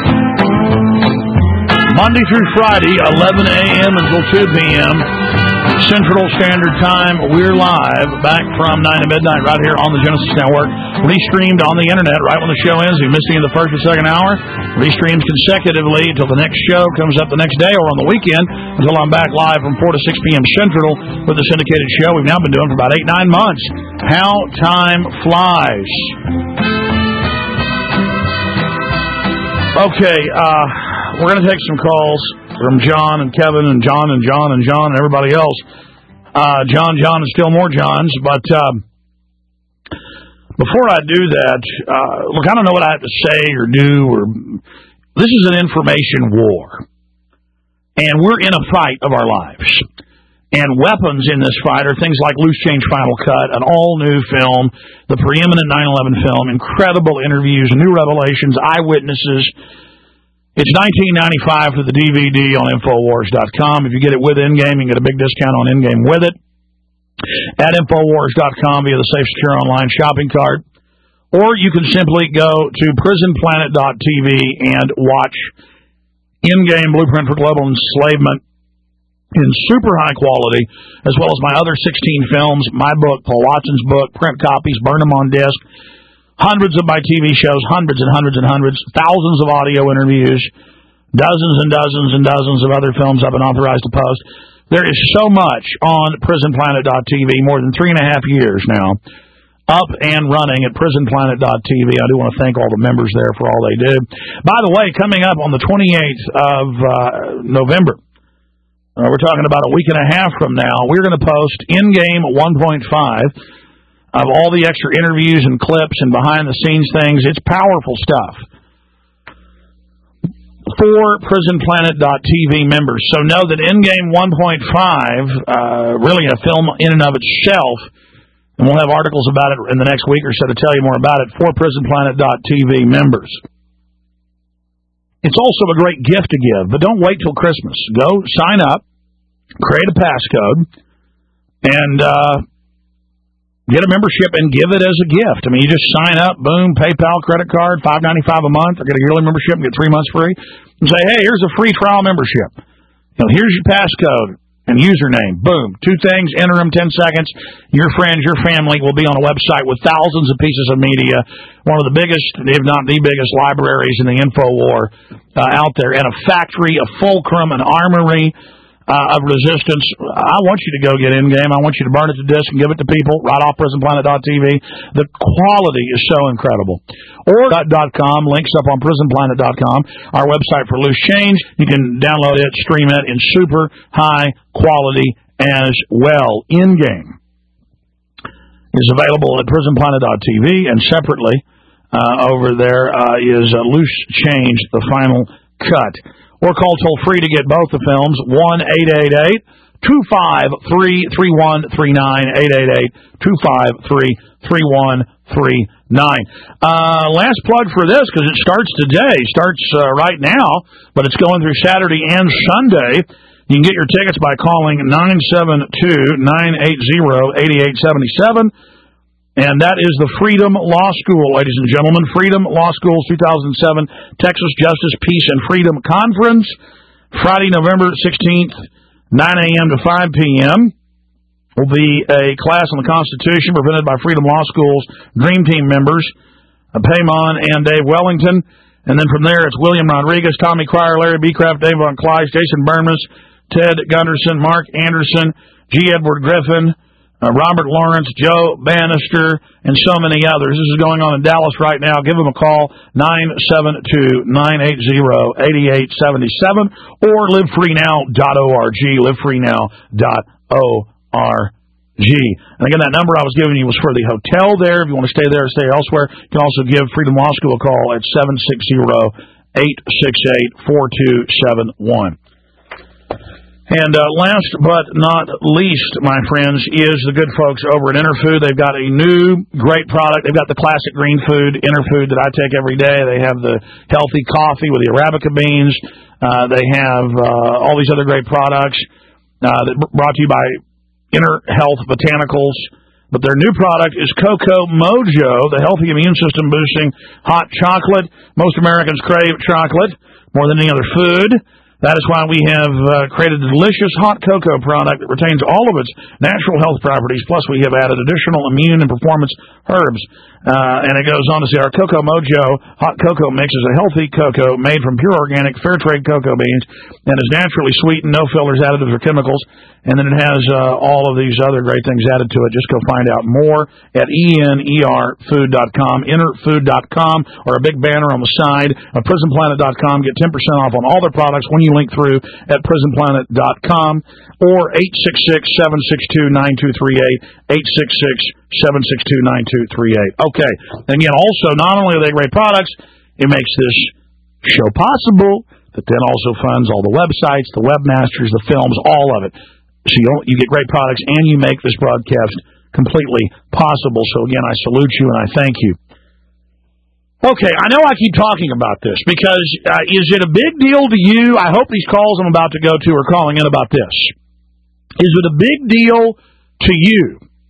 Monday through Friday, eleven a.m. until two p.m. Central Standard Time. We're live back from nine to midnight right here on the Genesis Network. Restreamed on the internet right when the show ends. If you missed any of the first or second hour, restreamed consecutively until the next show comes up the next day or on the weekend until I'm back live from four to six p.m. Central with the syndicated show we've now been doing for about eight, nine months. How time flies. Okay, uh, we're going to take some calls from John and Kevin and John and John and John and everybody else. Uh, John, John, and still more Johns. But uh, before I do that, uh, look, I don't know what I have to say or do. Or this is an information war. And we're in a fight of our lives. And weapons in this fight are things like Loose Change Final Cut, an all-new film, the preeminent nine eleven film, incredible interviews, new revelations, eyewitnesses. It's nineteen ninety-five for the D V D on Infowars dot com. If you get it with Endgame, you can get a big discount on Endgame with it at Infowars dot com via the safe, secure online shopping cart. Or you can simply go to Prison Planet dot T V and watch Endgame Blueprint for Global Enslavement in super high quality, as well as my other sixteen films, my book, Paul Watson's book, print copies, burn them on disc. Hundreds of my T V shows, hundreds and hundreds and hundreds, thousands of audio interviews, dozens and dozens and dozens of other films I've been authorized to post. There is so much on Prison Planet dot T V, more than three and a half years now, up and running at Prison Planet dot T V. I do want to thank all the members there for all they do. By the way, coming up on the twenty-eighth of uh, November, uh, we're talking about a week and a half from now, we're going to post Endgame one point five. Of all the extra interviews and clips and behind-the-scenes things. It's powerful stuff for Prison Planet dot T V members. So know that Endgame one point five, uh, really a film in and of itself, and we'll have articles about it in the next week or so to tell you more about it, for Prison Planet dot T V members. It's also a great gift to give, but don't wait till Christmas. Go sign up, create a passcode, and... Uh, Get a membership and give it as a gift. I mean, you just sign up, boom, PayPal, credit card, five ninety-five a month, or get a yearly membership and get three months free. And say, hey, here's a free trial membership. You know, here's your passcode and username. Boom. Two things, enter them ten seconds. Your friends, your family will be on a website with thousands of pieces of media, one of the biggest, if not the biggest, libraries in the info war uh, out there, and a factory, a fulcrum, an armory, Uh, of resistance. I want you to go get Endgame. I want you to burn it to disc and give it to people right off Prison Planet dot T V. The quality is so incredible. Or .com, links up on Prison Planet dot com, our website for Loose Change. You can download it, stream it in super high quality as well. Endgame is available at Prison Planet dot T V, and separately uh, over there uh, is uh, Loose Change, the final cut. Or call toll-free to get both the films, one eight eight eight, two five three, three one three nine, eight eight eight, two five three, three one three nine. Uh, last plug for this, because it starts today, starts uh, right now, but it's going through Saturday and Sunday. You can get your tickets by calling nine seven two, nine eight zero, eight eight seven seven. And that is the Freedom Law School, ladies and gentlemen. Freedom Law School's two thousand seven Texas Justice, Peace, and Freedom Conference. Friday, November sixteenth, nine a.m. to five p.m. will be a class on the Constitution presented by Freedom Law School's Dream Team members, Paymon and Dave Wellington. And then from there, it's William Rodriguez, Tommy Cryer, Larry B. Kraft, Dave Von Kleist, Jason Bermas, Ted Gunderson, Mark Anderson, G. Edward Griffin, Uh, Robert Lawrence, Joe Bannister, and so many others. This is going on in Dallas right now. Give them a call, nine seven two, nine eight zero, eight eight seven seven, or live free now dot org, live free now dot org. And again, that number I was giving you was for the hotel there. If you want to stay there or stay elsewhere, you can also give Freedom Law School a call at seven six zero, eight six eight, four two seven one. And uh, last but not least, my friends, is the good folks over at Interfood. They've got a new great product. They've got the classic green food, Interfood, that I take every day. They have the healthy coffee with the Arabica beans. Uh, they have uh, all these other great products uh, that brought to you by Inner Health Botanicals. But their new product is Cocoa Mojo, the healthy immune system boosting hot chocolate. Most Americans crave chocolate more than any other food. That is why we have uh, created a delicious hot cocoa product that retains all of its natural health properties, plus we have added additional immune and performance herbs. Uh, and it goes on to say our Cocoa Mojo hot cocoa mix is a healthy cocoa made from pure organic, fair trade cocoa beans and is naturally sweetened, no fillers, additives, or chemicals. And then it has uh, all of these other great things added to it. Just go find out more at E N E R food dot com, enter food dot com, or a big banner on the side of prison planet dot com. Get ten percent off on all their products when you link through at prison planet dot com or eight six six, seven six two, nine two three eight, eight six six, seven six two, nine two three eight. Okay. And again, also, not only are they great products, it makes this show possible, but then also funds all the websites, the webmasters, the films, all of it. So you, you get great products, and you make this broadcast completely possible. So, again, I salute you, and I thank you. Okay, I know I keep talking about this, because uh, is it a big deal to you? I hope these calls I'm about to go to are calling in about this. Is it a big deal to you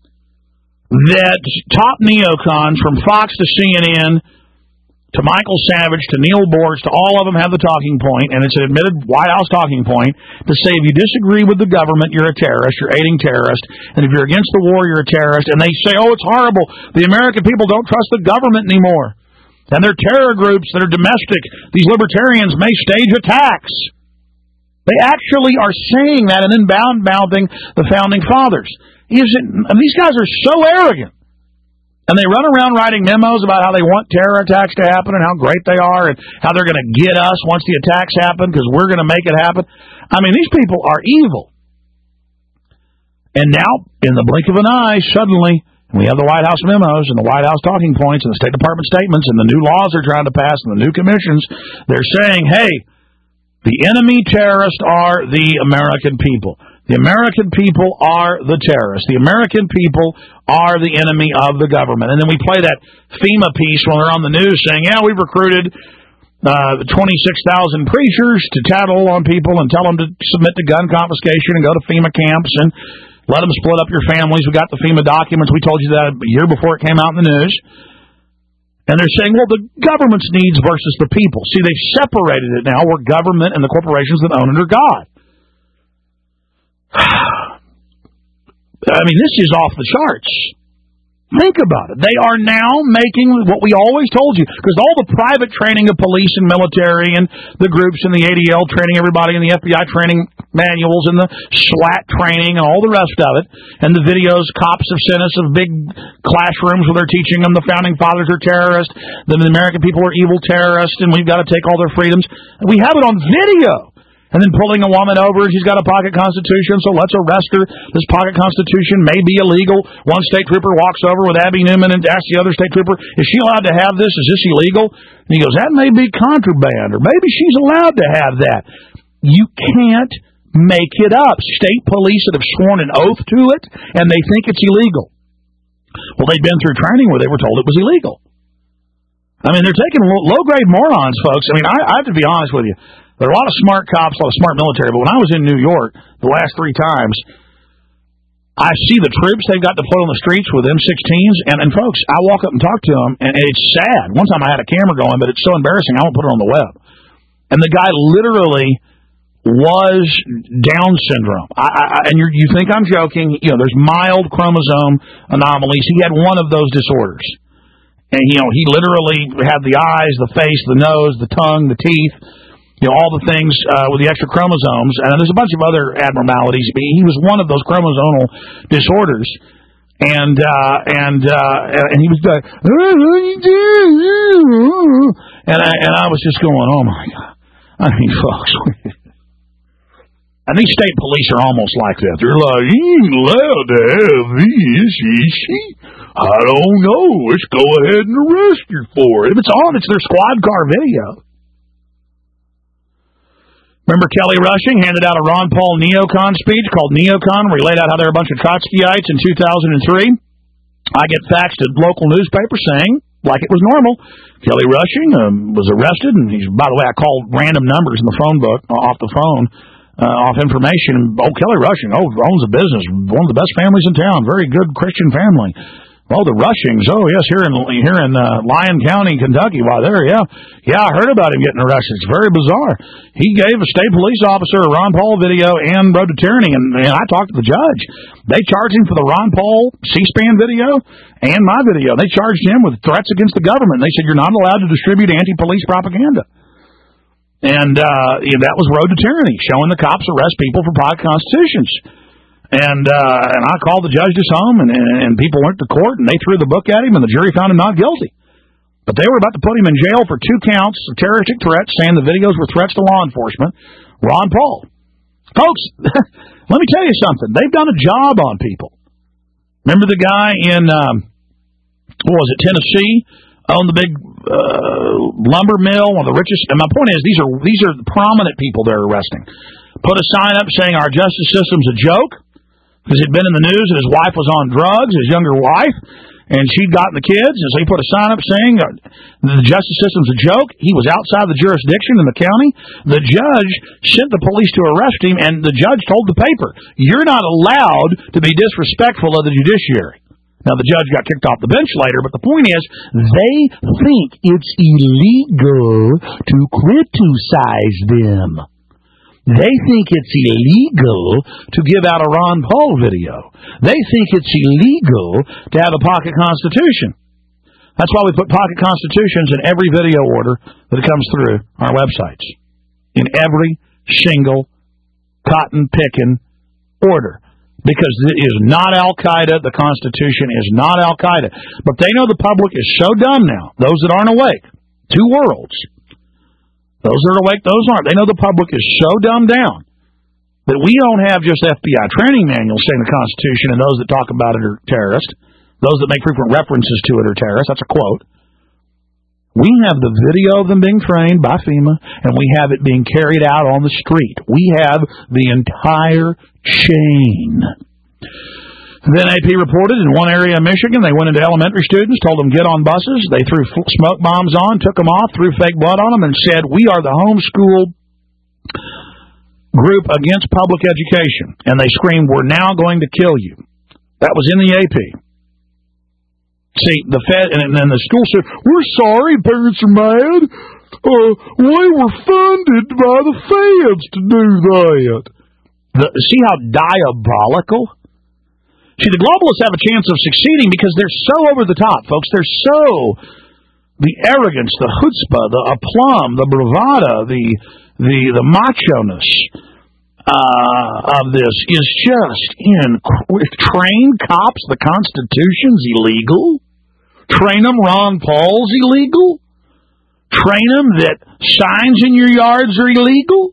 that top neocons from Fox to C N N to Michael Savage, to Neil Bortz, to all of them have the talking point, and it's an admitted White House talking point, to say if you disagree with the government, you're a terrorist, you're aiding terrorists, and if you're against the war, you're a terrorist, and they say, oh, it's horrible, the American people don't trust the government anymore, and they're terror groups that are domestic, these libertarians may stage attacks. They actually are saying that and then bound-mouthing the Founding Fathers. Is it, and these guys are so arrogant. And they run around writing memos about how they want terror attacks to happen and how great they are and how they're going to get us once the attacks happen because we're going to make it happen. I mean, these people are evil. And now, in the blink of an eye, suddenly, we have the White House memos and the White House talking points and the State Department statements and the new laws they're trying to pass and the new commissions. They're saying, hey, the enemy terrorists are the American people. The American people are the terrorists. The American people are the enemy of the government. And then we play that FEMA piece when they're on the news saying, yeah, we've recruited uh, twenty-six thousand preachers to tattle on people and tell them to submit to gun confiscation and go to FEMA camps and let them split up your families. We got the FEMA documents. We told you that a year before it came out in the news. And they're saying, well, the government's needs versus the people. See, they've separated it now. We're government and the corporations that own it are God. I mean, this is off the charts. Think about it. They are now making what we always told you, because all the private training of police and military and the groups in the A D L training everybody in the F B I training manuals and the SWAT training and all the rest of it, and the videos cops have sent us of big classrooms where they're teaching them the Founding Fathers are terrorists, that the American people are evil terrorists, and we've got to take all their freedoms. We have it on video. And then pulling a woman over, she's got a pocket constitution, so let's arrest her. This pocket constitution may be illegal. One state trooper walks over with Abby Newman and asks the other state trooper, is she allowed to have this? Is this illegal? And he goes, that may be contraband, or maybe she's allowed to have that. You can't make it up. State police that have sworn an oath to it, and they think it's illegal. Well, they'd been through training where they were told it was illegal. I mean, they're taking low-grade morons, folks. I mean, I, I have to be honest with you. There are a lot of smart cops, a lot of smart military, but when I was in New York the last three times, I see the troops they've got deployed on the streets with M sixteens, and, and folks, I walk up and talk to them, and it's sad. One time I had a camera going, but it's so embarrassing, I won't put it on the web. And the guy literally was Down syndrome. I, I, and you're, you think I'm joking. You know, there's mild chromosome anomalies. He had one of those disorders. And, you know, he literally had the eyes, the face, the nose, the tongue, the teeth, you know, all the things uh, with the extra chromosomes, and there's a bunch of other abnormalities. But he was one of those chromosomal disorders, and uh, and uh, and he was like, and I, and I was just going, oh my God! I mean, folks, and these state police are almost like that. They're like, you ain't allowed to have this, is she? I don't know. Let's go ahead and arrest you for it. If it's on, it's their squad car video. Remember Kelly Rushing handed out a Ron Paul neocon speech called Neocon, where he laid out how they're a bunch of Trotskyites in two thousand three. I get faxed a local newspaper saying, like it was normal, Kelly Rushing um, was arrested, and he's, by the way, I called random numbers in the phone book, off the phone, uh, off information. Oh, Kelly Rushing, oh, owns a business, one of the best families in town, very good Christian family. Oh, the Rushings. Oh, yes, here in here in uh, Lyon County, Kentucky. Why, there, yeah. Yeah, I heard about him getting arrested. It's very bizarre. He gave a state police officer a Ron Paul video and Road to Tyranny, and, and I talked to the judge. They charged him for the Ron Paul C-SPAN video and my video. They charged him with threats against the government. They said, you're not allowed to distribute anti-police propaganda. And uh, yeah, that was Road to Tyranny, showing the cops arrest people for private constitutions. And uh, and I called the judge just home, and, and, and people went to court, and they threw the book at him, and the jury found him not guilty. But they were about to put him in jail for two counts of terroristic threats, saying the videos were threats to law enforcement. Ron Paul. Folks, let me tell you something. They've done a job on people. Remember the guy in, um, what was it, Tennessee? Owned the big uh, lumber mill, one of the richest. And my point is, these are these are prominent people they're arresting. Put a sign up saying our justice system's a joke. Because he'd been in the news that his wife was on drugs, his younger wife, and she'd gotten the kids, and so he put a sign up saying the justice system's a joke. He was outside the jurisdiction in the county. The judge sent the police to arrest him, and the judge told the paper, you're not allowed to be disrespectful of the judiciary. Now, the judge got kicked off the bench later, but the point is, they think it's illegal to criticize them. They think it's illegal to give out a Ron Paul video. They think it's illegal to have a pocket constitution. That's why we put pocket constitutions in every video order that comes through our websites. In every single cotton-picking order. Because it is not Al-Qaeda. The Constitution is not Al-Qaeda. But they know the public is so dumb now, those that aren't awake. Two worlds. Those that are awake, those aren't. They know the public is so dumbed down that we don't have just F B I training manuals saying the Constitution and those that talk about it are terrorists. Those that make frequent references to it are terrorists. That's a quote. We have the video of them being trained by FEMA, and we have it being carried out on the street. We have the entire chain. Then A P reported in one area of Michigan, they went into elementary students, told them get on buses. They threw smoke bombs on, took them off, threw fake blood on them, and said, we are the homeschool group against public education. And they screamed, we're now going to kill you. That was in the A P. See, the Fed, and then the school said, we're sorry, parents are mad. Uh, we were funded by the feds to do that. The, see how diabolical? See, the globalists have a chance of succeeding because they're so over the top, folks. They're so, the arrogance, the chutzpah, the aplomb, the bravado, the the the macho-ness uh, of this is just in. Train cops, the Constitution's illegal. Train them, Ron Paul's illegal. Train them that signs in your yards are illegal.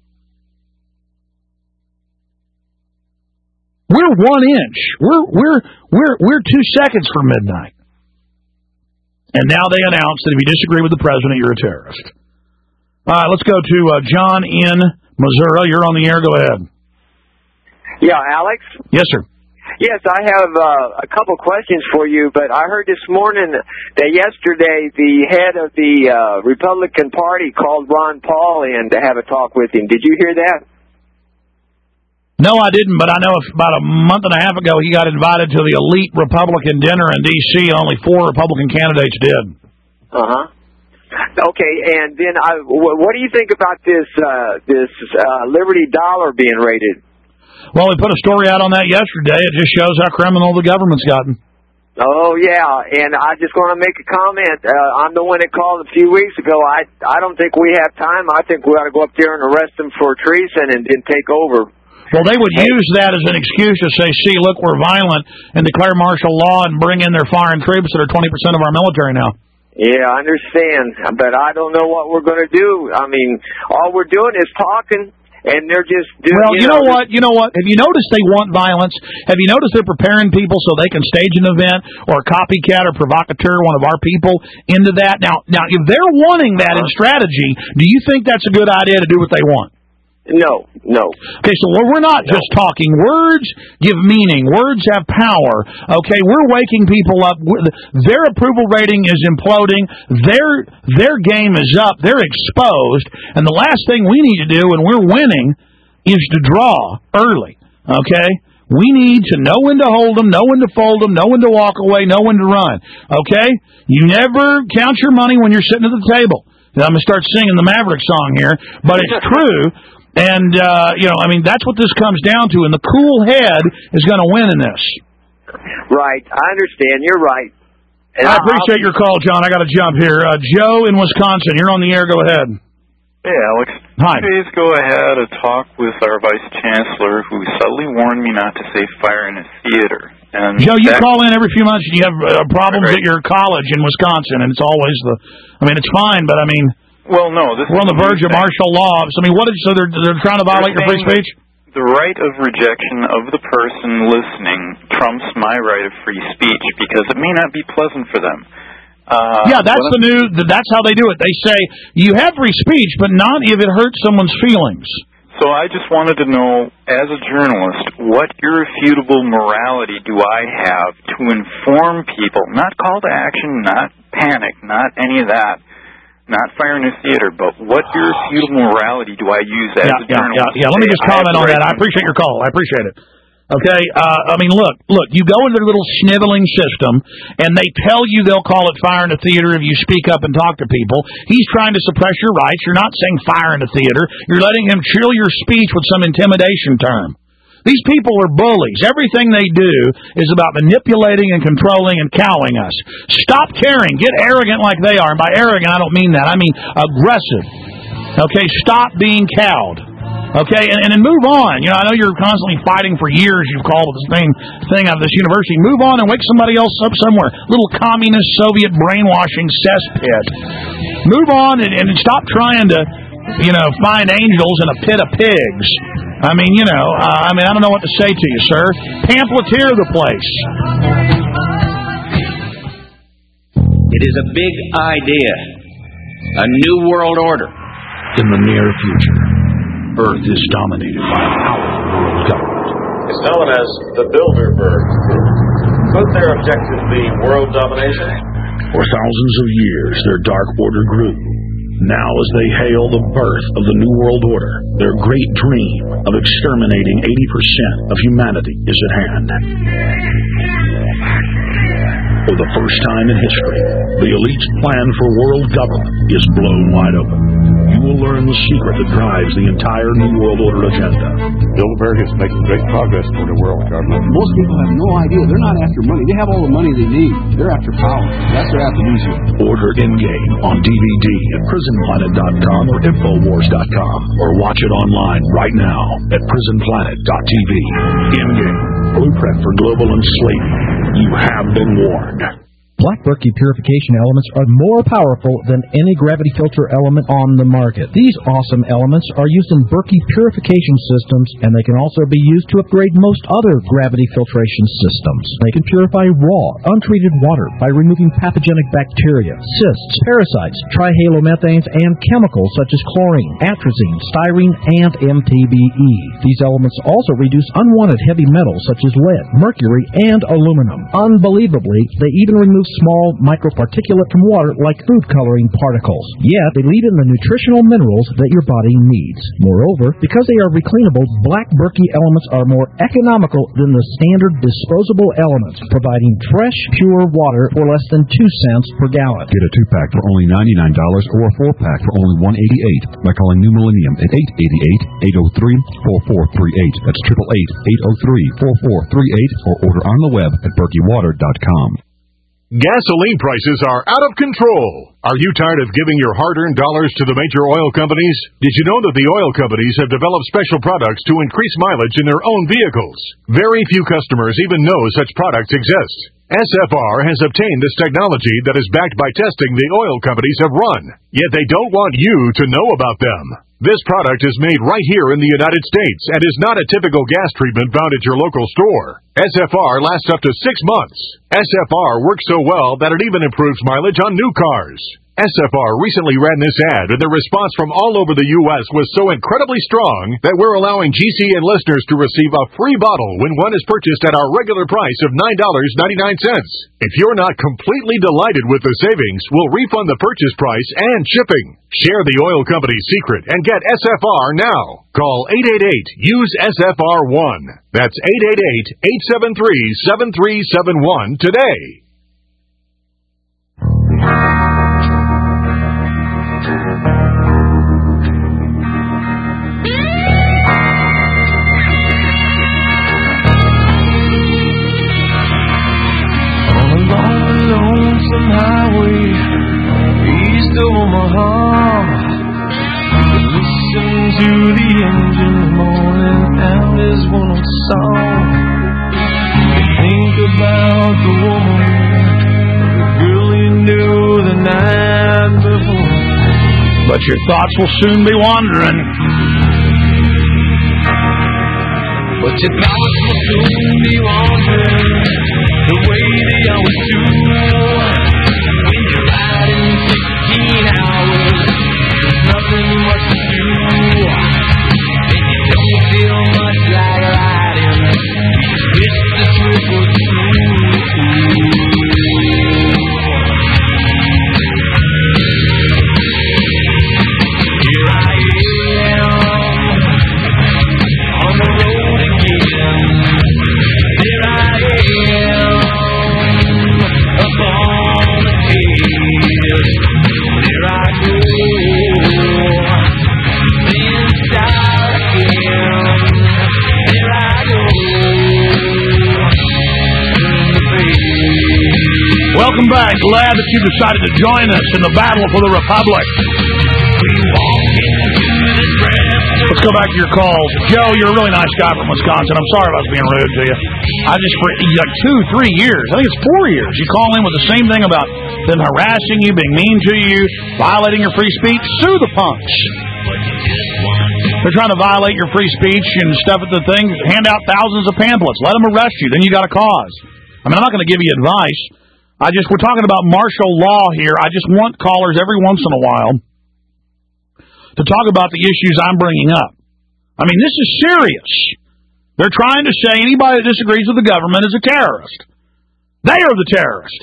We're one inch. We're we're we're we're two seconds from midnight. And now they announce that if you disagree with the president, you're a terrorist. All right, let's go to uh, John in Missouri. You're on the air. Go ahead. Yeah, Alex? Yes, sir. Yes, I have uh, a couple questions for you, but I heard this morning that yesterday the head of the uh, Republican Party called Ron Paul in to have a talk with him. Did you hear that? No, I didn't, but I know about a month and a half ago he got invited to the elite Republican dinner in D C and only four Republican candidates did. Uh-huh. Okay, and then I, what do you think about this uh, this uh, Liberty Dollar being raided? Well, we put a story out on that yesterday. It just shows how criminal the government's gotten. Oh, yeah, and I just want to make a comment. Uh, I'm the one that called a few weeks ago. I I don't think we have time. I think we ought to go up there and arrest them for treason and then take over. Well, they would use that as an excuse to say, see, look, we're violent, and declare martial law and bring in their foreign troops that are twenty percent of our military now. Yeah, I understand, but I don't know what we're going to do. I mean, all we're doing is talking, and they're just doing... Well, you, you know, know what? You know what? Have you noticed they want violence? Have you noticed they're preparing people so they can stage an event or a copycat or provocateur, one of our people, into that? Now, now, if they're wanting that in strategy, do you think that's a good idea to do what they want? No, no. Okay, so we're not no. just talking. Words give meaning. Words have power. Okay, we're waking people up. Their approval rating is imploding. Their their game is up. They're exposed. And the last thing we need to do when we're winning is to draw early. Okay? We need to know when to hold them, know when to fold them, know when to walk away, know when to run. Okay? You never count your money when you're sitting at the table. Now, I'm going to start singing the Maverick song here, but it's true. And, uh, you know, I mean, that's what this comes down to. And the cool head is going to win in this. Right. I understand. You're right. And I appreciate I'll... your call, John. I got to jump here. Uh, Joe in Wisconsin, you're on the air. Go ahead. Hey, Alex. Hi. Two days ago, I had a talk with our Vice Chancellor who subtly warned me not to say fire in a theater. And Joe, you that... call in every few months and you have uh, problems right. at your college in Wisconsin, and it's always the, I mean, it's fine, but I mean, well, no, this we're on the verge of martial law. So, I mean, what is, so they're, they're trying to violate your free speech? The right of rejection of the person listening trumps my right of free speech because it may not be pleasant for them. Uh, yeah, that's the new, that's how they do it. They say, you have free speech, but not if it hurts someone's feelings. So I just wanted to know, as a journalist, what irrefutable morality do I have to inform people, not call to action, not panic, not any of that, not fire in a theater, but what irrefutable morality do I use as yeah, a journalist? Yeah, yeah, yeah. Let me just comment on that. I appreciate your call. I appreciate it. Okay, uh, I mean, look, look, you go into their little sniveling system, and they tell you they'll call it fire in a theater if you speak up and talk to people. He's trying to suppress your rights. You're not saying fire in a theater. You're letting him chill your speech with some intimidation term. These people are bullies. Everything they do is about manipulating and controlling and cowing us. Stop caring. Get arrogant like they are. And by arrogant, I don't mean that. I mean aggressive. Okay, stop being cowed. Okay, and, and then move on. You know, I know you're constantly fighting for years. You've called this thing thing out of this university. Move on and wake somebody else up somewhere. Little communist Soviet brainwashing cesspit. Move on and, and stop trying to, you know, find angels in a pit of pigs. I mean, you know, uh, I mean, I don't know what to say to you, sir. Pamphleteer the place. It is a big idea. A new world order. In the near future, Earth is dominated by a powerful world government. It's known as the Bilderberg Group. Could their objective be world domination? For thousands of years, their dark order grew. Now, as they hail the birth of the New World Order, their great dream of exterminating eighty percent of humanity is at hand. For the first time in history, the elite's plan for world government is blown wide open. You will learn the secret that drives the entire New World Order agenda. Bilderberg is making great progress toward a world government. Most people have no idea. They're not after money. They have all the money they need. They're after power. That's their aphrodisiac. Order In-Game on D V D at prison planet dot com or infowars dot com, or watch it online right now at prison planet dot t v. In-Game, blueprint for global enslavement. You have been warned. Black Berkey purification elements are more powerful than any gravity filter element on the market. These awesome elements are used in Berkey purification systems, and they can also be used to upgrade most other gravity filtration systems. They can purify raw, untreated water by removing pathogenic bacteria, cysts, parasites, trihalomethanes, and chemicals such as chlorine, atrazine, styrene, and M T B E. These elements also reduce unwanted heavy metals such as lead, mercury, and aluminum. Unbelievably, they even remove small microparticulate from water like food coloring particles. Yet, they leave in the nutritional minerals that your body needs. Moreover, because they are recleanable, Black Berkey elements are more economical than the standard disposable elements, providing fresh, pure water for less than two cents per gallon. Get a two-pack for only ninety-nine dollars or a four-pack for only one hundred eighty-eight dollars by calling New Millennium at eight eight eight, eight oh three, four four three eight. That's eight eight eight, eight oh three, four four three eight, or order on the web at berkey water dot com. Gasoline prices are out of control. Are you tired of giving your hard-earned dollars to the major oil companies? Did you know that the oil companies have developed special products to increase mileage in their own vehicles? Very few customers even know such products exist. S F R has obtained this technology that is backed by testing the oil companies have run, yet they don't want you to know about them. This product is made right here in the United States and is not a typical gas treatment found at your local store. S F R lasts up to six months. S F R works so well that it even improves mileage on new cars. S F R recently ran this ad, and the response from all over the U S was so incredibly strong that we're allowing G C N listeners to receive a free bottle when one is purchased at our regular price of nine dollars and ninety-nine cents. If you're not completely delighted with the savings, we'll refund the purchase price and shipping. Share the oil company's secret and get S F R now. Call eight eight eight, use S F R one. That's eight eight eight, eight seven three, seven three seven one today. Lonesome highway east of Omaha. Listen to the engine moaning out his one-old song. Think about the woman, the girl you knew the night before. But your thoughts will soon be wandering. But your thoughts will soon be wandering the way they always do. When you're riding sixteen hours, there's nothing much to do. And you don't feel much like riding, you just wish the trip was through. Here I am, on the road again. There I am, up on the hills. There I go, then start again. There I go, turn the page. Welcome back. Glad that you decided to join us in the battle for the Republic. Let's go back to your calls. Joe, you're a really nice guy from Wisconsin. I'm sorry if I was being rude to you. I just, for like two, three years, I think it's four years, you call in with the same thing about them harassing you, being mean to you, violating your free speech. Sue the punks. They're trying to violate your free speech and stuff at the thing. Hand out thousands of pamphlets. Let them arrest you. Then you got a cause. I mean, I'm not going to give you advice. I just, we're talking about martial law here. I just want callers every once in a while to talk about the issues I'm bringing up. I mean, this is serious. They're trying to say anybody that disagrees with the government is a terrorist. They are the terrorist,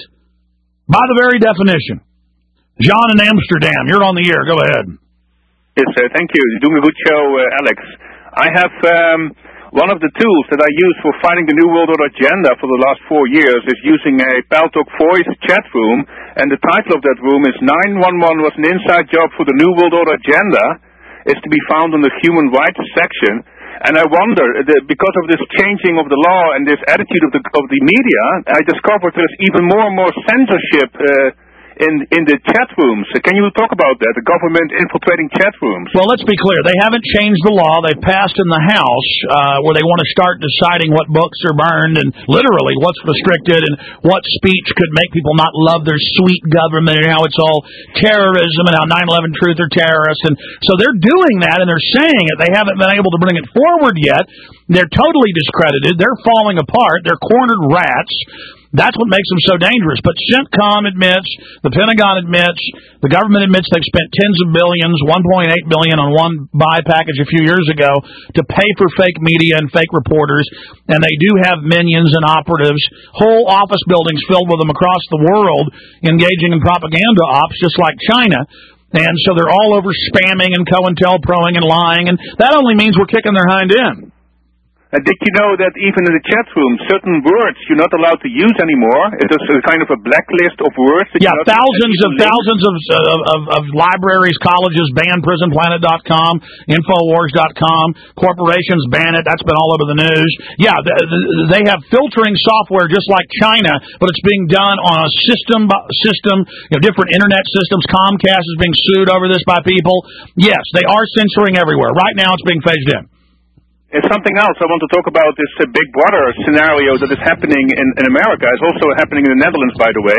by the very definition. John in Amsterdam, you're on the air. Go ahead. Yes, sir. Thank you. You're doing a good show, uh, Alex. I have um, one of the tools that I use for fighting the New World Order agenda for the last four years is using a Paltalk voice chat room, and the title of that room is nine one one was an inside job for the New World Order agenda. Is to be found in the human rights section. And I wonder, that because of this changing of the law and this attitude of the of the media, I discovered there's even more and more censorship uh, in in the chat rooms. Can you talk about that, the government infiltrating chat rooms? Well, let's be clear. They haven't changed the law. They passed in the House uh, where they want to start deciding what books are burned and literally what's restricted and what speech could make people not love their sweet government and how it's all terrorism and how nine eleven truth are terrorists. And so they're doing that and they're saying it. They haven't been able to bring it forward yet. They're totally discredited. They're falling apart. They're cornered rats. That's what makes them so dangerous. But CENTCOM admits, the Pentagon admits, the government admits they've spent tens of billions, one point eight billion dollars on one buy package a few years ago to pay for fake media and fake reporters. And they do have minions and operatives, whole office buildings filled with them across the world engaging in propaganda ops, just like China. And so they're all over spamming and COINTELPROing and lying. And that only means we're kicking their hind end. Uh, did you know that even in the chat room, certain words you're not allowed to use anymore? It is a kind of a blacklist of words. That yeah, thousands of thousands of, of, of, of libraries, colleges ban prison planet dot com, infowars dot com, corporations ban it. That's been all over the news. Yeah, they have filtering software just like China, but it's being done on a system system. You know, different internet systems. Comcast is being sued over this by people. Yes, they are censoring everywhere. Right now, it's being phased in. It's something else. I want to talk about this uh, Big Brother scenario that is happening in, in America. It's also happening in the Netherlands, by the way.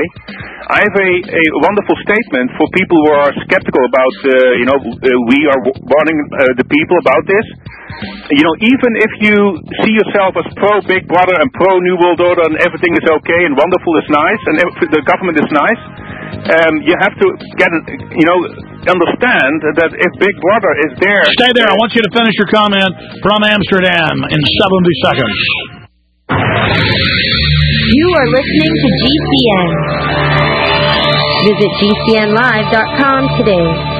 I have a, a wonderful statement for people who are skeptical about, uh, you know, uh, we are warning uh, the people about this. You know, even if you see yourself as pro-Big Brother and pro-New World Order and everything is okay and wonderful is nice and the government is nice, um, you have to get, you know, understand that if Big Brother is there... Stay there. I want you to finish your comment from Amsterdam in seventy seconds. You are listening to G C N. Visit G C N live dot com today.